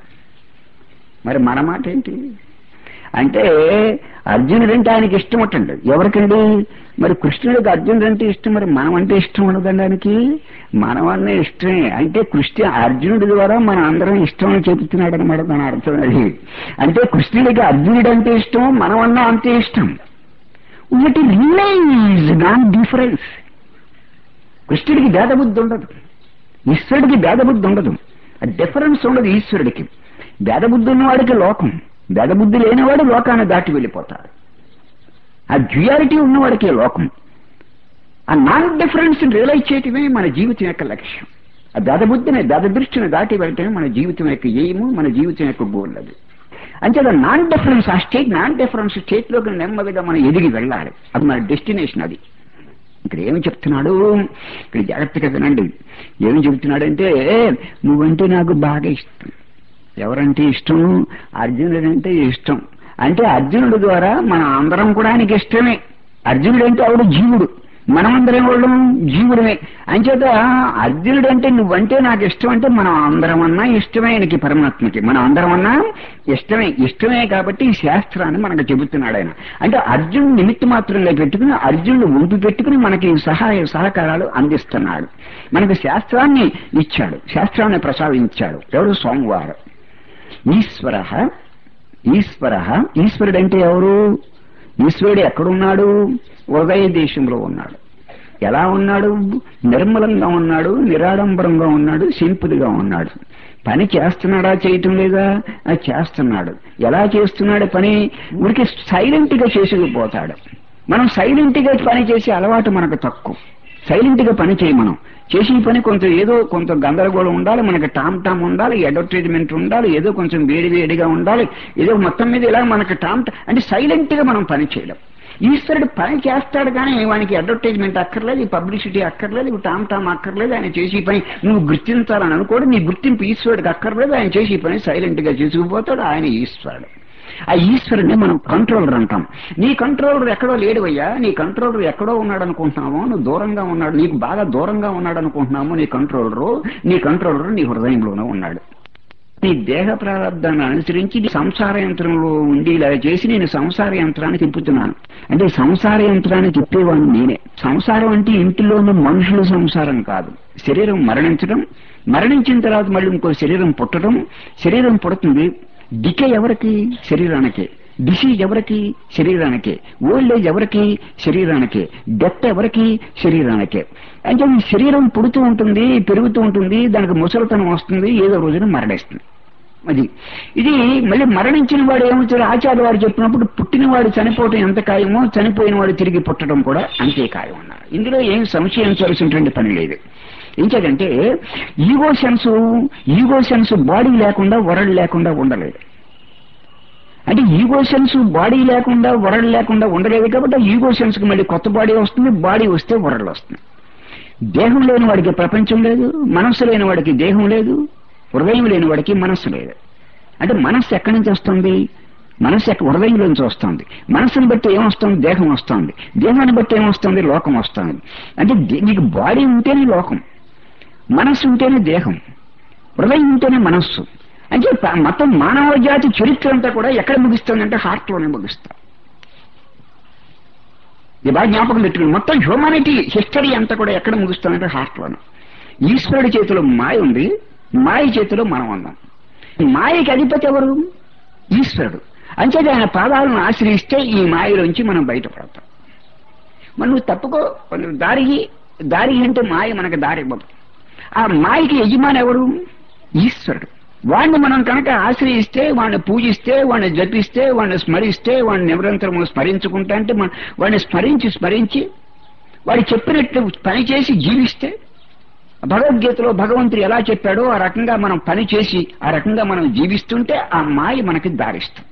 మరి మన మాట ఏంటి అంటే అర్జునుడు అంటే ఆయనకి ఇష్టం ఉంటండి. ఎవరికండి? మరి కృష్ణుడికి అర్జునుడు అంటే ఇష్టం, మరి మనం అంటే ఇష్టం ఉండదండానికి. మనం అన్నీ ఇష్టమే అంటే అర్జునుడి ద్వారా మన అందరం ఇష్టం అని చెబుతున్నాడు అనమాట దాని అర్థం. అది అంటే కృష్ణుడికి అర్జునుడు అంటే ఇష్టం, మనం అన్నా అంతే ఇష్టం. What realize non difference. కృష్ణుడికి భేదబుద్ధి ఉండదు, ఈశ్వరుడికి భేదబుద్ధి ఉండదు, డిఫరెన్స్ ఉండదు. ఈశ్వరుడికి భేదబుద్ధి ఉన్నవాడికి లోకం, భేదబుద్ధి లేనివాడు లోకాన్ని దాటి వెళ్ళిపోతాడు. ఆ డ్యూయాలిటీ ఉన్నవాడికి లోకం. ఆ నాన్ డిఫరెన్స్ రియలైజ్ చేయటమే మన జీవితం యొక్క లక్ష్యం. ఆ భేదబుద్ధిని, భేదదృష్టిని దాటి వెళ్ళటమే మన జీవితం యొక్క ఎయిమ్, మన జీవితం యొక్క గోల్. అది అంచేత నాన్ డిఫరెన్స్, ఆ స్టేట్, నాన్ డిఫరెన్స్ స్టేట్ లోకి నెమ్మదిగా మనం ఎదిగి వెళ్ళాలి. అది మన డెస్టినేషన్. అది ఇక్కడ ఏమి చెప్తున్నాడు, ఇక్కడ జాగ్రత్తగా వినండి. ఏమి చెప్తున్నాడంటే నువ్వంటే నాకు బాగా ఇష్టం. ఎవరంటే ఇష్టం? అర్జునుడు అంటే ఇష్టం. అంటే అర్జునుడి ద్వారా మనం అందరం కూడా ఆయనకి ఇష్టమే. అర్జునుడు అంటే ఆవిడ జీవుడు, మనమందరం వాళ్ళం జీవుడమే. అంచేత అర్జునుడు అంటే నువ్వంటే నాకు ఇష్టం అంటే మనం అందరం అన్నా ఇష్టమే ఆయనకి, పరమాత్మకి మనం అందరం అన్నా ఇష్టమే. ఇష్టమే కాబట్టి ఈ శాస్త్రాన్ని మనకు చెబుతున్నాడు ఆయన. అంటే అర్జునుడు నిమిత్త మాత్రంలో పెట్టుకుని, అర్జునుడు ఉంపి పెట్టుకుని మనకి సహాయ సహకారాలు అందిస్తున్నాడు. మనకి శాస్త్రాన్ని ఇచ్చాడు, శాస్త్రాన్ని ప్రసాదించాడు. ఎవరు? స్వామివారు. ఈశ్వరుడు అంటే ఎవరు? ఈశ్వరుడు ఎక్కడున్నాడు? హృదయ దేశంలో ఉన్నాడు. ఎలా ఉన్నాడు? నిర్మలంగా ఉన్నాడు, నిరాడంబరంగా ఉన్నాడు, సింపుల్ గా ఉన్నాడు. పని చేస్తున్నాడా, చేయటం లేదా? అది చేస్తున్నాడు. ఎలా చేస్తున్నాడు పని? ఉనికి సైలెంట్ గా చేసుకుపోతాడు. మనం సైలెంట్ గా పని చేసే అలవాటు మనకు తక్కువ. సైలెంట్ గా పని చేయి. మనం చేసే పని కొంత గందరగోళం ఉండాలి, మనకి టామ్ ఉండాలి, అడ్వర్టైజ్మెంట్ ఉండాలి, ఏదో కొంచెం వేడిగా ఉండాలి, ఏదో మొత్తం మీద ఇలా మనకి అంటే సైలెంట్ గా మనం పని చేయడం. ఈశ్వరుడు పని చేస్తాడు కానీ వానికి అడ్వర్టైజ్మెంట్ అక్కర్లేదు, పబ్లిసిటీ అక్కర్లేదు, టామ్ అక్కర్లేదు. ఆయన చేసే పని నువ్వు గుర్తించాలని అనుకోడు, నీ గుర్తింపు ఈశ్వరుడికి అక్కర్లేదు. ఆయన చేసే పని సైలెంట్ గా చేసుకుపోతాడు. ఆయన ఈశ్వరుడు. ఆ ఈశ్వరుడిని మనం కంట్రోలర్ అంటాం. నీ కంట్రోలర్ ఎక్కడో లేడువయ్యా, నీ కంట్రోలర్ ఎక్కడో ఉన్నాడు అనుకుంటున్నామో, నువ్వు దూరంగా ఉన్నాడు, నీకు బాగా దూరంగా ఉన్నాడు అనుకుంటున్నామో నీ కంట్రోలర్ నీ హృదయంలోనే ఉన్నాడు. నీ దేహ ప్రారంధాన్ని అనుసరించి సంసార యంత్రంలో ఉండి ఇలా చేసి నేను సంసార యంత్రాన్ని తిప్పుతున్నాను. అంటే సంసార యంత్రాన్ని తిప్పేవాడిని నేనే. సంసారం అంటే ఇంటిలో ఉన్న మనుషుల సంసారం కాదు. శరీరం మరణించిన తర్వాత మళ్ళీ ఇంకో శరీరం పుట్టడం, శరీరం పుడుతుంది. డికే ఎవరికి? శరీరానికే. డిసీజ్ ఎవరికి? శరీరానికే. ఓల్డ్ ఏజ్ ఎవరికి? శరీరానికే. డెత్ ఎవరికి? శరీరానికే. అంటే ఈ శరీరం పుడుతూ ఉంటుంది, పెరుగుతూ ఉంటుంది, దానికి ముసలితనం వస్తుంది, ఏదో రోజున మరణిస్తుంది. ఇది మళ్ళీ మరణించిన వాడు ఏమవుతాడు? ఆచార్య వాడు చెప్పినప్పుడు పుట్టినవాడు చనిపోవటం ఎంత ఖాయమో చనిపోయిన వాడు తిరిగి పుట్టడం కూడా అంతే ఖాయం అన్నారు. ఇందులో ఏం సంశయించాల్సినటువంటి పని లేదు. ఇంకేదంటే ఈగో సెన్స్ బాడీ లేకుండా వరల్డ్ లేకుండా ఉండలేదు. అంటే ఈగో సెన్స్ బాడీ లేకుండా వరల్డ్ లేకుండా ఉండలేదు కాబట్టి ఈగో సెన్స్ కి మళ్ళీ కొత్త బాడీ వస్తుంది, బాడీ వస్తే వరల్డ్ వస్తుంది. దేహం లేని వాడికి ప్రపంచం లేదు, మనస్సు లేని వాడికి దేహం లేదు, హృదయం లేని వాడికి మనస్సు లేదు. అంటే మనస్సు ఎక్కడి నుంచి వస్తుంది? మనస్సు హృదయంలోంచి వస్తుంది. మనస్సును బట్టి ఏమొస్తుంది? దేహం వస్తుంది. దేహాన్ని బట్టి ఏమొస్తుంది? లోకం వస్తుంది. అంటే నీకు బాడీ ఉంటేనే లోకం, మనస్సు ఉంటేనే దేహం, హృదయం ఉంటేనే మనస్సు. అంటే మొత్తం మానవ జాతి చరిత్ర అంతా కూడా ఎక్కడ ముగిస్తుందంటే హార్ట్ లోనే ముగిస్తారు. ఇది బాగా జ్ఞాపకం పెట్టుకుని మొత్తం హ్యూమానిటీ హిస్టరీ అంతా కూడా ఎక్కడ ముగుస్తుందంటే హార్ట్ లోనే. ఈశ్వరుడి చేతిలో మాయ ఉంది, మాయ చేతిలో మనం ఉన్నాం. మాయకి అధిపతి ఎవరు? ఈశ్వరుడు. అంచేది ఆయన పాదాలను ఆశ్రయిస్తే ఈ మాయలోంచి మనం బయటపడతాం. మరి నువ్వు తప్పుకో, దారి అంటే మాయ మనకు దారి ఇవ్వదు. ఆ మాయకి యజమాని ఎవరు? ఈశ్వరుడు. వాడిని మనం కనుక ఆశ్రయిస్తే, వాడిని పూజిస్తే, వాడిని జపిస్తే, వాడిని స్మరిస్తే, వాడిని నిరంతరము స్మరించుకుంటా అంటే వాడిని స్మరించి వాడు చెప్పినట్లు పని చేసి జీవిస్తే, భగవద్గీతలో భగవంతుడు ఎలా చెప్పాడో ఆ రకంగా మనం పని చేసి ఆ రకంగా మనం జీవిస్తుంటే ఆ మాయ మనకి దారిస్తుంది.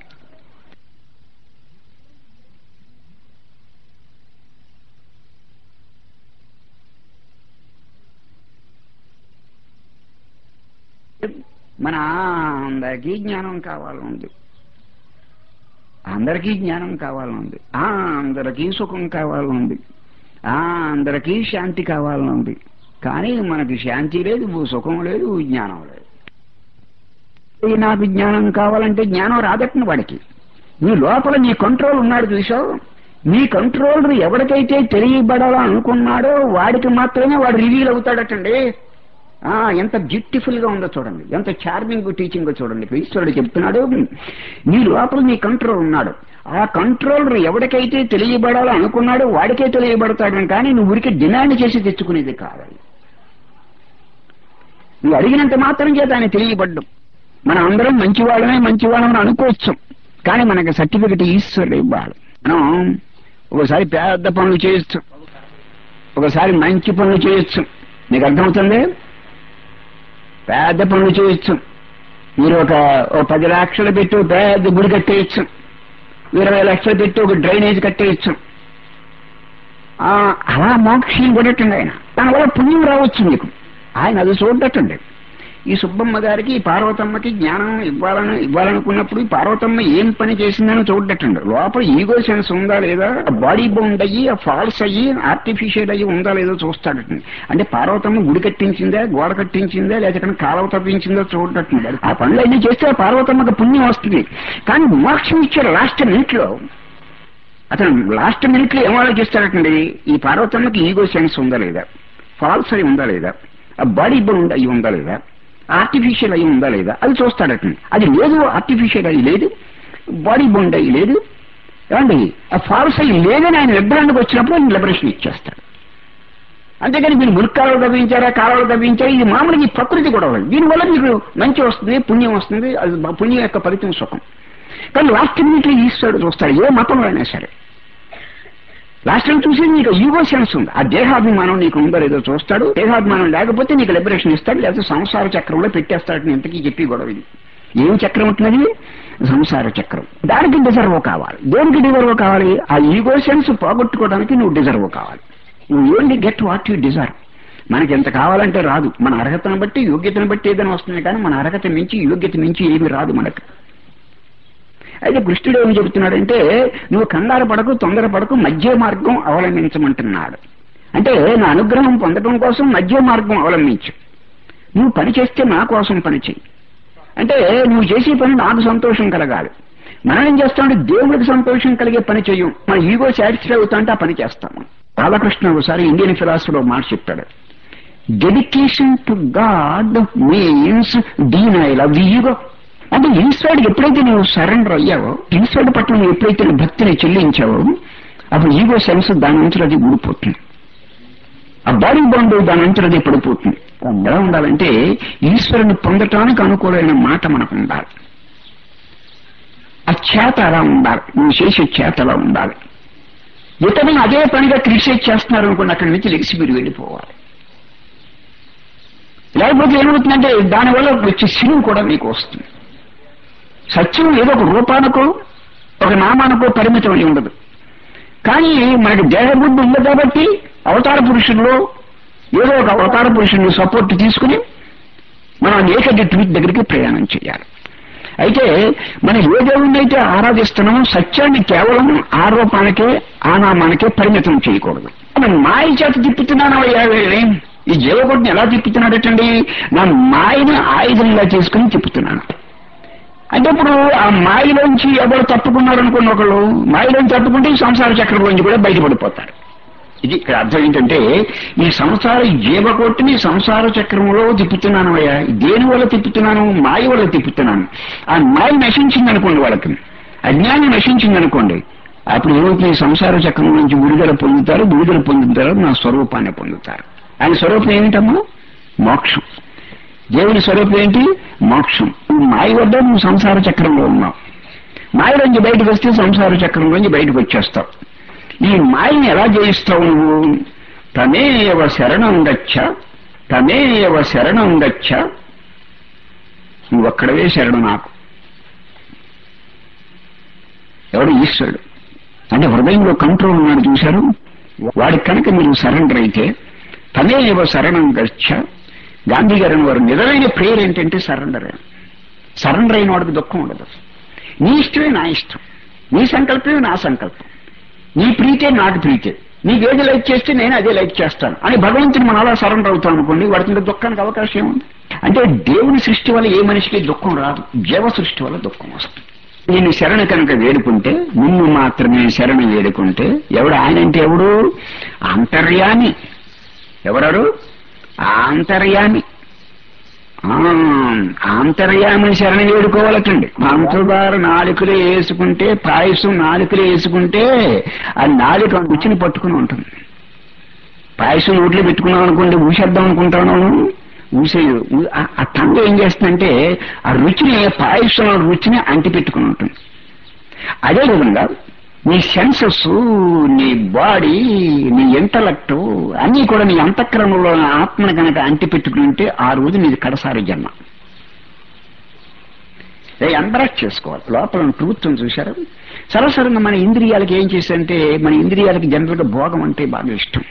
మన అందరికీ జ్ఞానం కావాలనుంది, అందరికీ జ్ఞానం కావాలనుంది, అందరికీ సుఖం కావాలనుంది, అందరికీ శాంతి కావాలనుంది. కానీ మనకి శాంతి లేదు, సుఖం లేదు, జ్ఞానం లేదు. నాకు జ్ఞానం కావాలంటే జ్ఞానం రాదట్టిన వాడికి. నీ లోపల నీ కంట్రోల్ ఉన్నాడు చూసావు, నీ కంట్రోలర్ ఎవరికైతే తెలియబడాలో అనుకున్నాడో వాడికి మాత్రమే వాడు రివీల్ అవుతాడటండి. ఎంత బ్యూటిఫుల్ గా ఉందో చూడండి, ఎంత చార్మింగ్ టీచింగ్ చూడండి. ఈశ్వరుడు చెప్తున్నాడు, నీ లోపల నీ కంట్రోల్ ఉన్నాడు. ఆ కంట్రోలర్ ఎవరికైతే తెలియబడాలో అనుకున్నాడో వాడికే తెలియబడతాడని, కానీ నువ్వు ఊరికి డిమాండ్ చేసి తెచ్చుకునేది కాదు. నువ్వు అడిగినంత మాత్రం చేత ఆయన తెలియబడ్డం. మనం అందరం మంచివాళ్ళని అనుకోవచ్చు, కానీ మనకి సర్టిఫికెట్ ఈశ్వరుడు ఇవ్వాలి. మనం ఒకసారి పెద్ద పనులు చేయొచ్చు, ఒకసారి మంచి పనులు చేయొచ్చు. నీకు అర్థమవుతుంది? పెద్ద పనులు చేయొచ్చు. మీరు ఒక 10 లక్షలు పెట్టి పెద్ద గుడి కట్టేయచ్చు, 20 లక్షలు పెట్టి ఒక డ్రైనేజ్ కట్టేయచ్చు. అలా మోక్షం కొనటండి ఆయన. దానివల్ల పుణ్యం రావచ్చు మీకు. ఆయన అది చూడటండి. ఈ సుబ్బమ్మ గారికి పార్వతమ్మకి జ్ఞానం ఇవ్వాలనుకున్నప్పుడు పార్వతమ్మ ఏం పని చేసిందని చూడటండి. లోపల ఈగో సెన్స్ ఉందా లేదా, బాడీ బౌండ్ అయ్యి ఫాల్స్ అయ్యి ఆర్టిఫిషియల్ అయ్యి ఉందా లేదో చూస్తాడటండి. అంటే పార్వతమ్మ గుడి కట్టించిందా, గోడ కట్టించిందా, లేకపోతే కాలువ తప్పించిందో చూడటండి. ఆ పనులు అన్నీ చేస్తే ఆ పార్వతమ్మకి పుణ్యం వస్తుంది. కానీ మోక్షం ఇచ్చారు లాస్ట్ మినిట్ లో. అతను లాస్ట్ మినిట్ లో ఏం ఆలోచిస్తాడటండి, ఈ పార్వతమ్మకి ఈగో సెన్స్ ఉందా లేదా, ఫాల్స్ అయి ఉందా లేదా, ఆ బాడీ బౌండ్ అయ్యి ఉందా లేదా, ఆర్టిఫిషియల్ అయి ఉందా లేదా, అది చూస్తాడట. అది లేదు, ఆర్టిఫిషియల్ అయి లేదు, బాడీ బౌండ్ అయి లేదు, ఏమండి ఆ ఫాల్స్ అయ్యి లేదని ఆయన నిర్ధారణకు వచ్చినప్పుడు ఆయన లిబరేషన్ ఇచ్చేస్తాడు. అంతేకాని మీరు మురికాలు తవ్వించారా, కాలాలు తవ్వించారా, ఇది మామూలుగా ఈ ప్రకృతి కూడా ఉంది. దీనివల్ల మీకు మంచి వస్తుంది, పుణ్యం వస్తుంది, అది పుణ్యం యొక్క ఫలితం సుఖం. కానీ లాస్ట్ మినిట్లో ఈశ్వరుడు చూస్తాడు, ఏ మతంలో అయినా సరే. లాస్ట్ టైం చూసి నీకు ఈగో సెన్స్ ఉంది, ఆ దేహాభిమానం నీకు ఉందో లేదో చూస్తాడు. దేహాభిమానం లేకపోతే నీకు లిబరేషన్ ఇస్తాడు, లేకపోతే సంసార చక్రంలో పెట్టేస్తాడు. ఇంతకీ చెప్పి గొడవ ఇది. ఏం చక్రం ఉంటున్నది? సంసార చక్రం. దానికి డిజర్వ్ కావాలి. దేనికి డిజర్వ్ కావాలి? ఆ ఈగో సెన్స్ పోగొట్టుకోవడానికి నువ్వు డిజర్వ్ కావాలి. నువ్వు only get what you deserve. మనకి ఎంత కావాలంటే రాదు, మన అర్హతను బట్టి యోగ్యతను బట్టి ఏదైనా వస్తుంది, కానీ మన అర్హత మించి యోగ్యత మించి ఏమి రాదు మనకు. అయితే కృష్ణుడు ఏం చెబుతున్నాడంటే, నువ్వు కంగారు పడకు, తొందర పడకు, మధ్య మార్గం అవలంబించమంటున్నాడు. అంటే నా అనుగ్రహం పొందడం కోసం మధ్య మార్గం అవలంబించు. నువ్వు పని చేస్తే నా కోసం పని చెయ్యి. అంటే నువ్వు చేసే పని నాకు సంతోషం కలగాలి. మనం ఏం చేస్తామంటే దేవుడికి సంతోషం కలిగే పని చెయ్యం, మన ఈగో సాటిస్ఫై అవుతా అంటే ఆ పని చేస్తాము. రాధాకృష్ణ ఒకసారి ఇండియన్ ఫిలాసఫీలో మాట చెప్పాడు, dedication to God means denial of the ego. అంటే ఈశ్వరుడికి ఎప్పుడైతే నువ్వు సరెండర్ అయ్యావో, ఈశ్వరుడి పట్ల నువ్వు ఎప్పుడైతే భక్తిని చెల్లించావో, అప్పుడు ఈగో సెన్స్ దాని నుంచి అది ఊడిపోతుంది. ఆ బాడీ బాండ్ దాని నుంచి అది పడిపోతుంది. ఎలా ఉండాలంటే ఈశ్వరుని పొందటానికి అనుకూలమైన మాట మనకు ఉండాలి. ఆ చేత అలా ఉండాలి, నువ్వు చేసే చేత అలా ఉండాలి. ఇతరులను అదే పనిగా క్రిటిసైజ్ చేస్తున్నారు అనుకోండి, అక్కడి నుంచి లెగిసి మీరు వెళ్ళిపోవాలి. లేకపోతే ఏమవుతుందంటే దానివల్ల వచ్చే సిలువ కూడా మీకు వస్తుంది. సత్యం ఏదో ఒక రూపానికో ఒక నామానికో పరిమితం అయి ఉండదు. కానీ మనకి దేహబుద్ధి ఉంది కాబట్టి అవతార పురుషుల్లో ఏదో ఒక అవతార పురుషుని సపోర్ట్ తీసుకుని మనం ఏకైక ట్వీట్ దగ్గరికి ప్రయాణం చేయాలి. అయితే మనం ఏ దేవుణ్ణి అయితే ఆరాధిస్తున్నామో సత్యాన్ని కేవలం ఆ రూపానికే ఆ నామానికే పరిమితం చేయకూడదు. మనం మాయ చేత తిప్పుతున్నాను అయ్యా, ఈ జీవకోటిని ఎలా తిప్పుతున్నాడటండి, నా మాయను ఆయుధంగా చేసుకుని తిప్పుతున్నాను. అంటే ఇప్పుడు ఆ మాయలోంచి ఎవరు తప్పుకున్నారు అనుకున్న ఒకళ్ళు మాయలోంచి తప్పుకుంటే ఈ సంసార చక్రంలోంచి కూడా బయటపడిపోతారు. ఇది ఇక్కడ అర్థం ఏంటంటే, ఈ సంసార జీవకోటిని సంసార చక్రంలో తిప్పుతున్నాను అయ్యా. దేని వల్ల తిప్పుతున్నాను? మాయ వల్ల తిప్పుతున్నాను. ఆ మాయ నశించిందనుకోండి, వాళ్ళకి అజ్ఞానం నశించిందనుకోండి, అప్పుడు ఏమవుతుంది? సంసార చక్రం నుంచి విడుదల పొందుతారు. విడుదల పొందిన తర్వాత నా స్వరూపాన్ని పొందుతారు. ఆయన స్వరూపం ఏమిటమ్మా? మోక్షం. దేవుని స్వరూపం ఏంటి? మోక్షం. నువ్వు మాయ వద్ద నువ్వు సంసార చక్రంలో ఉన్నావు. మాయలోంచి బయటకు వస్తే సంసార చక్రంలోంచి బయటకు వచ్చేస్తావు. ఈ మాయని ఎలా జయిస్తావు నువ్వు? తమేవ శరణం గచ్చ, తమేవ శరణం గచ్చ. నువ్వు ఒక్కడవే శరణు నాకు. ఎవడు? ఈశ్వరుడు. అంటే హృదయంలో కంట్రోల్ ఉన్నాడు, చూశారు? వాడికి కనుక మీరు సరెండర్ అయితే తమేవ శరణం గచ్చ. గాంధీ గారిని వారు నిజమైన ప్రేయర్ ఏంటంటే సరెండర్. సరెండర్ అయిన వాడికి దుఃఖం ఉండదు. నీ ఇష్టమే నా ఇష్టం, నీ సంకల్పమే నా సంకల్పం, నీ ప్రీతే నాకు ప్రీతే, నీకేది లైక్ చేస్తే నేను అదే లైక్ చేస్తాను అని భగవంతుని మనం అలా సరెండర్ అవుతాం అనుకోండి, వాడికి దుఃఖానికి అవకాశం ఏముంది? అంటే దేవుని సృష్టి వల్ల ఏ మనిషికి దుఃఖం రాదు, జీవ సృష్టి వల్ల దుఃఖం వస్తుంది. నేను శరణ కనుక వేడుకుంటే, నిన్ను మాత్రమే శరణ వేడుకుంటే, ఎవడు? ఆయన అంటే ఎవడు? అంతర్యామి. ఎవరాడు? ఆంతర్యామి. ఆంతర్యామిని శరణ వేడుకోవాలటండి. పంచదార నాలుకలే వేసుకుంటే, పాయసం నాలుకలే వేసుకుంటే ఆ నాలుక రుచిని పట్టుకుని ఉంటుంది. పాయసం నోట్లో పెట్టుకున్నాం అనుకోండి, ఊసేద్దాం అనుకుంటాను, ఊసేయదు. ఆ టంగ ఏం చేస్తుందంటే ఆ రుచిని, పాయసం రుచిని అంటి పెట్టుకుని ఉంటుంది. అదేవిధంగా నీ సెన్సెస్, నీ బాడీ, నీ ఇంటలెక్ట్ అన్నీ కూడా నీ అంతఃకరణలో ఆత్మను కనుక అంటిపెట్టుకుంటే ఆ రోజు నీది కడసారి జన్మ. ఎంబ్రాస్ చేసుకోవాలి. లోపల ట్రూత్ని చూశారు. సరసరంగా మన ఇంద్రియాలకి ఏం చేశారంటే, మన ఇంద్రియాలకి జనరల్ గా భోగం అంటే బాగా ఇష్టం.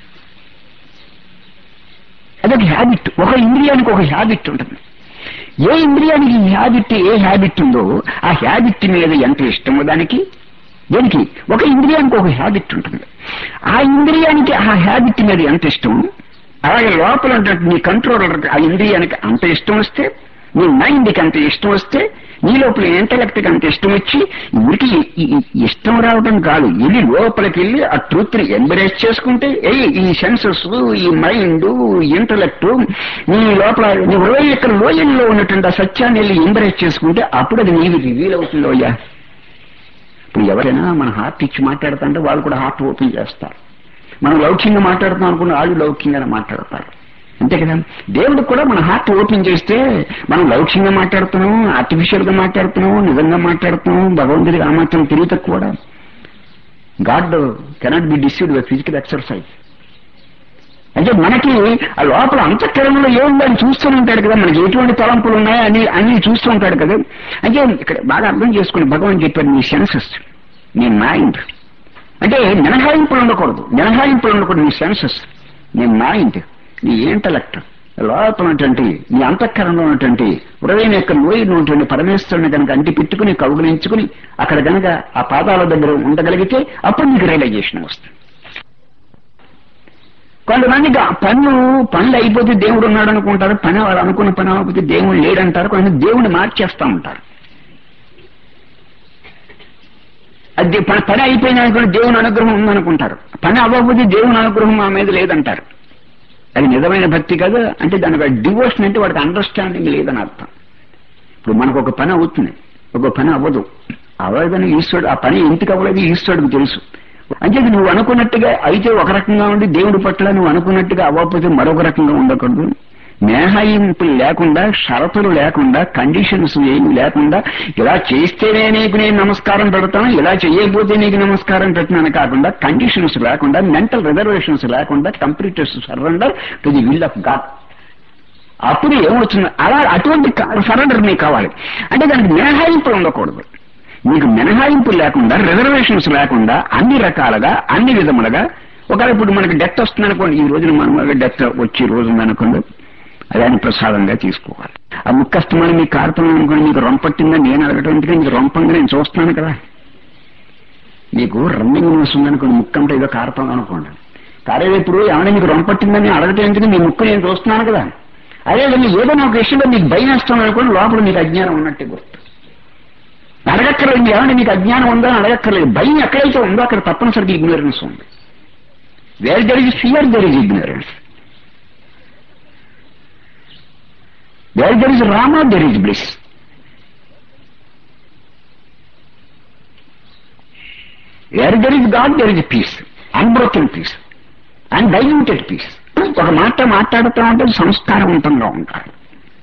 అదొక హ్యాబిట్. ఒక ఇంద్రియానికి ఒక హ్యాబిట్ ఉంటుంది. ఏ ఇంద్రియానికి ఏ హ్యాబిట్ ఉందో ఆ హ్యాబిట్ మీద ఎంత ఇష్టమో దానికి, దేనికి ఒక ఇంద్రియానికి ఒక హ్యాబిట్ ఉంటుంది. ఆ ఇంద్రియానికి ఆ హ్యాబిట్ మీద ఎంత ఇష్టం, అలాగే లోపల నీ కంట్రోలర్ ఆ ఇంద్రియానికి అంత ఇష్టం వస్తే, నీ మైండ్కి అంత ఇష్టం వస్తే, నీ లోపల ఇంటలెక్ట్కి అంత ఇష్టం వచ్చి, వీటికి ఇష్టం రావడం కాదు, ఇది లోపలికి వెళ్ళి ఆ ట్రూత్ ని ఎంబ్రేస్ చేసుకుంటే, ఈ సెన్సెస్, ఈ మైండ్, ఇంటలెక్ట్ నీ లోపల నీ హృదయం యొక్క లోయల్లో ఉన్నటువంటి ఆ సత్యాన్ని వెళ్ళి ఎంబ్రేస్ చేసుకుంటే అప్పుడు అది నీవి రివీల్ అవుతుందో. ఇప్పుడు ఎవరైనా మన హార్ట్ ఇచ్చి మాట్లాడుతుంటే వాళ్ళు కూడా హార్ట్ ఓపెన్ చేస్తారు. మనం లౌక్యంగా మాట్లాడుతాం అనుకున్న వాళ్ళు లౌక్యంగానే మాట్లాడతారు. అంతే కదా. దేవుడికి కూడా మన హార్ట్ ఓపెన్ చేస్తే మనం లౌక్యంగా మాట్లాడుతున్నాం, ఆర్టిఫిషియల్ గా మాట్లాడుతున్నాం, నిజంగా మాట్లాడుతున్నాం. భగవంతుడికి ఆ మాత్రం తెలివి తక్కువ. God cannot be deceived by physical exercise. అంటే మనకి ఆ లోపల అంతఃకరణలో ఏముందని చూస్తూనే ఉంటాడు కదా, మనకి ఎటువంటి తలంపులు ఉన్నాయో అన్ని చూస్తూ ఉంటాడు కదా. అంటే ఇక్కడ బాగా అర్థం చేసుకుని భగవాన్ చెప్పాడు, నీ సెన్సెస్, నీ మైండ్, అంటే మినహాయింపులు ఉండకూడదు నీ సెన్సెస్, నీ మైండ్, నీ ఇంటలెక్ట్, లోపల ఉన్నటువంటి నీ అంతఃకరణలో ఉన్నటువంటి హృదయం యొక్క లోయలో ఉన్నటువంటి పరమేశ్వరుని కనుక అంటి పెట్టుకుని కౌగులించుకుని అక్కడ కనుక ఆ పాదాల దగ్గర ఉండగలిగితే అప్పుడు నీకు రియలైజేషన్ వస్తుంది. కొంతమందికి పనులు అయిపోతే దేవుడు ఉన్నాడు అనుకుంటారు, వాళ్ళు అనుకున్న పని అయిపోతే దేవుడు లేడంటారు. కొంతమంది దేవుడిని మార్చేస్తా ఉంటారు. అది పని అయిపోయినా అనుకుని దేవుని అనుగ్రహం ఉందనుకుంటారు, పని అవ్వకపోతే దేవుని అనుగ్రహం మా మీద లేదంటారు. అది నిజమైన భక్తి కాదు. అంటే దానికి డివోషన్ అంటే వాడికి అండర్స్టాండింగ్ లేదని అర్థం. ఇప్పుడు మనకు ఒక పని అవుతుంది, ఒక పని అవ్వదు, అవ్వదని ఈశ్వరుడు, ఆ పని ఎందుకు అవ్వలేదు ఈశ్వరుడికి తెలుసు. అంటే నువ్వు అనుకున్నట్టుగా అయితే ఒక రకంగా ఉండి దేవుడి పట్ల నువ్వు అనుకున్నట్టుగా అవ్వకపోతే మరొక రకంగా ఉండకూడదు. మినహాయింపులు లేకుండా, షరతులు లేకుండా, కండిషన్స్ ఏమి లేకుండా, ఇలా చేస్తేనే నీకు నేను నమస్కారం పెడతాను, ఇలా చేయకపోతే నీకు నమస్కారం పెట్టినాను కాకుండా, కండిషన్స్ లేకుండా, మెంటల్ రిజర్వేషన్స్ లేకుండా, complete surrender to the will of God. అప్పుడు ఏమవుతుంది, అలా అటువంటి సరెండర్ నీకు కావాలి. అంటే దానికి మినహాయింపులు ఉండకూడదు. మీకు మినహాయింపులు లేకుండా, రిజర్వేషన్స్ లేకుండా, అన్ని రకాలుగా, అన్ని విధములుగా. ఒకవేళ ఇప్పుడు మనకి డెత్ వస్తుందనుకోండి, ఈ రోజున మనం డెత్ వచ్చి రోజు ఉందనుకోండి, అదాన్ని ప్రసాదంగా తీసుకోవాలి. ఆ ముక్కస్తమని మీకు కారుతున్నాను అనుకోండి, మీకు రొంపట్టిందని నేను అడగటం ఎందుకంటే మీకు రొంపంగా నేను చూస్తున్నాను కదా. మీకు రన్నింగ్ వస్తుందనుకోండి, ముక్కంటే ఏదో కారుతాం అనుకోండి, కారేటప్పుడు ఏమైనా మీకు రొంపట్టిందని అడగటం ఎందుకు, మీ ముక్కు నేను చూస్తున్నాను కదా. అదేవిధంగా ఏదైనా ఒక విషయంలో మీకు భయం వేస్తాం అనుకోండి, లోపల మీకు అజ్ఞానం ఉన్నట్టే గుర్తు. అడగక్కర్లేదు, ఏమైనా మీకు అజ్ఞానం ఉందో అని అడగక్కర్లేదు. భయం ఎక్కడైతే ఉందో అక్కడ తప్పనిసరిగా ఇగ్నోరెన్స్ ఉంది. Where there is fear there is ignorance. Where there is Rama, there is bliss. Where there is God, there is peace, unbroken peace, undiluted peace. ఒక మాట మాట్లాడుతూ ఉంటే సంస్కారవంతంగా ఉంటారు.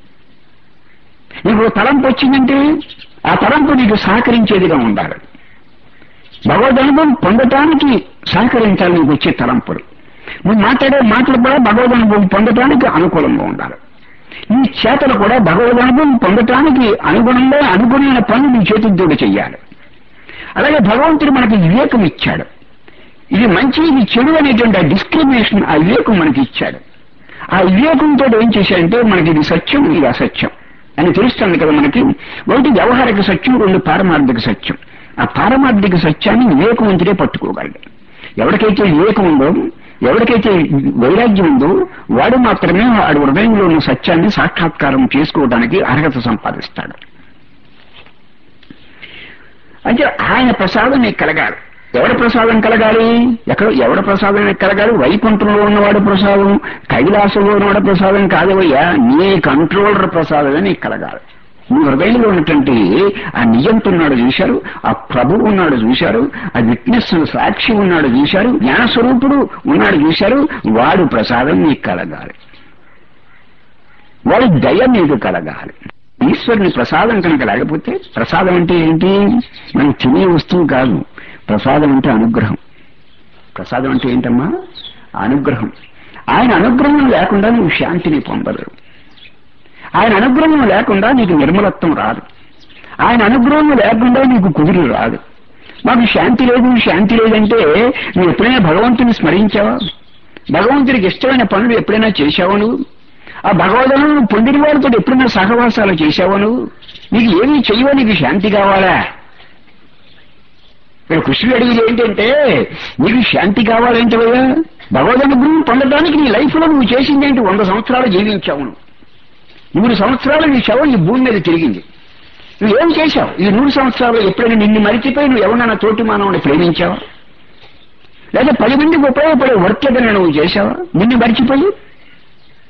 నీకు తలంపు వచ్చిందంటే ఆ తలంపు నీకు సహకరించేదిగా ఉండాలి. భగవద్ అనుభవం పొందటానికి సహకరించాలి నీకు వచ్చే తలంపులు. నువ్వు మాట్లాడే మాటలు కూడా భగవద్ అనుభవం పొందటానికి అనుకూలంగా ఉండాలి. ఈ చేతలు కూడా భగవద్ అనుభవం పొందటానికి అనుగుణమైన పనులు నీ చేతులతో చెయ్యాలి. అలాగే భగవంతుడు మనకి వివేకం ఇచ్చాడు. ఇది మంచి, ఇది చెడు అనేటువంటి ఆ డిస్క్రిమినేషన్, ఆ వివేకం మనకి ఇచ్చాడు. ఆ వివేకంతో ఏం చేశాడంటే మనకి ఇది సత్యం, ఇది అసత్యం అని తెలుస్తుంది కదా మనకి. ఒకటి వ్యవహారిక సత్యం, రెండు పారమార్థిక సత్యం. ఆ పారమార్థిక సత్యాన్ని వివేకవంతుడే పట్టుకోగలడు. ఎవరికైతే వివేకం ఉందో, ఎవరికైతే వైరాగ్యం ఉందో వాడు మాత్రమే వాడి హృదయంలో ఉన్న సత్యాన్ని సాక్షాత్కారం చేసుకోవడానికి అర్హత సంపాదిస్తాడు. అంటే ఆయన ప్రసాదం నీకు కలగాలి. ఎవరి ప్రసాదం కలగాలి? ఎవరి ప్రసాదం నీకు కలగాలి? వైకుంఠంలో ఉన్నవాడు ప్రసాదం, కైలాసంలో ఉన్నవాడు ప్రసాదం కాదవయ్యా, నీ కంట్రోలర్ ప్రసాదమే నీకు కలగాలి. మీ హృదయంలో ఉన్నటువంటి ఆ నియంతున్నాడు చూశారు, ఆ ప్రభువు ఉన్నాడు చూశారు, ఆ విట్నెస్ సాక్షి ఉన్నాడు చూశారు, జ్ఞానస్వరూపుడు ఉన్నాడు చూశారు. వాడు ప్రసాదం నీకు కలగాలి, వాడి దయ నీకు కలగాలి. ఈశ్వరుని ప్రసాదం కనుక లేకపోతే, ప్రసాదం అంటే ఏంటి? మనం తినే వస్తువు కాదు. ప్రసాదం అంటే అనుగ్రహం. ప్రసాదం అంటే ఏంటమ్మా? అనుగ్రహం. ఆయన అనుగ్రహం లేకుండా నువ్వు శాంతిని పొందలేవు. ఆయన అనుగ్రహం లేకుండా నీకు నిర్మలత్వం రాదు. ఆయన అనుగ్రహం లేకుండా నీకు కుదురు రాదు. మాకు శాంతి లేదు, శాంతి లేదంటే నువ్వు ఎప్పుడైనా భగవంతుని స్మరించావా? భగవంతుడికి ఇష్టమైన పనులు ఎప్పుడైనా చేశావా? నువ్వు ఆ భగవద్ను పొందిన వారితో ఎప్పుడైనా సహవాసాలు చేశావా? నువ్వు నీకు ఏమీ చెయ్యవా? నీకు శాంతి కావాలా? ఇక్కడ కృష్ణుడు అడిగేది ఏంటంటే, నీకు శాంతి కావాలంటవయ్యా, భగవదనుగ్రహం పొందడానికి నీ లైఫ్ లో నువ్వు చేసింది ఏంటి? 100 సంవత్సరాలు జీవించావు. 100 సంవత్సరాలు నీ శవం ఈ భూమి మీద తిరిగింది. నువ్వేం చేశావు? ఈ 100 సంవత్సరాలు ఎప్పుడైనా నిన్ను మరిచిపోయి నువ్వు ఎవరైనా తోటి మానవుని ప్రేమించావా? లేదా 10 మందికి ఉపయోగపడే వర్క్ ఏదైనా నువ్వు చేశావా నిన్ను మరిచిపోయి?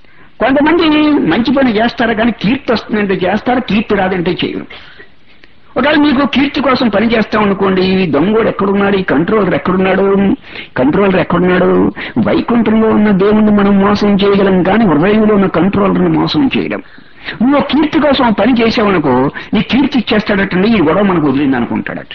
కొంతమంది మంచి పని చేస్తారు కానీ కీర్తి వస్తుందంటే చేస్తారు, కీర్తి రాదంటే చేయరు. ఒకవేళ మీకు కీర్తి కోసం పని చేస్తాం అనుకోండి, ఈ దొంగోడు ఎక్కడున్నాడు, ఈ కంట్రోలర్ ఎక్కడున్నాడు, వైకుంఠంలో ఉన్న దేవుణ్ణి మనం మోసం చేయగలం కానీ హృదయంలో ఉన్న కంట్రోలర్ని మోసం చేయడం. నువ్వు కీర్తి కోసం పని చేసావనుకో, నీ కీర్తి ఇచ్చేస్తాడటండి, ఈ గొడవ మనకు వదిలింది అనుకుంటాడట.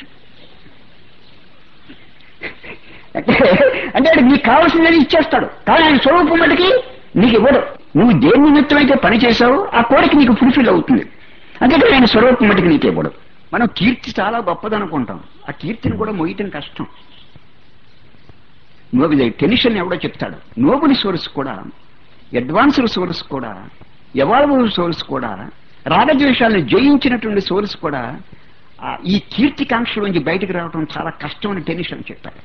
అంటే నీకు కావాల్సిందని ఇచ్చేస్తాడు, కానీ ఆయన స్వరూపం మటుకి నీకు ఇవ్వడు. నువ్వు దేని నిమిత్తం అయితే పని చేసావు ఆ కోరిక నీకు ఫుల్ఫిల్ అవుతుంది, అంతే ఆయన స్వరూపం మటుకు నీకు ఇవ్వడు. మనం కీర్తి చాలా గొప్పదనుకుంటాం, ఆ కీర్తిని కూడా మొయ్యటం కష్టం. నోబుల్ టెన్షన్ ఎవడో చెప్తాడు, నోబుల్ సోర్స్ కూడా, అడ్వాన్స్డ్ సోర్స్ కూడా, ఎవాల్వ్ సోర్స్ కూడా, రాగద్వేషాలను జయించినటువంటి సోర్స్ కూడా ఈ కీర్తి కాంక్ష నుంచి బయటకు రావడం చాలా కష్టమని టెన్షన్ చెప్పాడు.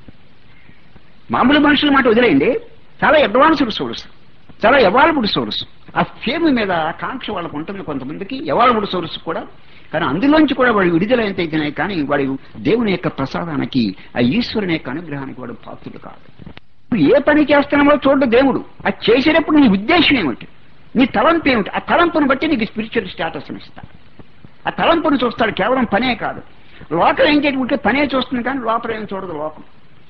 మామూలు మనుషుల మాట వదిలేయండి, చాలా అడ్వాన్స్డ్ సోర్స్, చాలా ఎవాల్వ్డ్ సోర్స్. ఆ ఫేమ్ మీద కాంక్ష వాళ్ళకు ఉంటుంది కొంతమందికి, ఎవాల్వ్డ్ సోర్స్ కూడా. కానీ అందులోంచి కూడా వాడు విడుదల ఎంతైతేనే కానీ వాడు దేవుని యొక్క ప్రసాదానికి, ఆ ఈశ్వరుని యొక్క అనుగ్రహానికి వాడు పాత్రుడు కాదు. నువ్వు ఏ పని చేస్తున్నామో చూడ దేవుడు. అది చేసేటప్పుడు నీ ఉద్దేశం ఏమిటి, నీ తలంపు ఏమిటి, ఆ తలంపును బట్టి నీకు స్పిరిచువల్ స్టేటస్ ఇస్తాడు. ఆ తలంపును చూస్తాడు, కేవలం పనే కాదు. లోకం ఏం చేయకుంటే పనే చూస్తుంది కానీ లోపల ఏం చూడదు లోకం.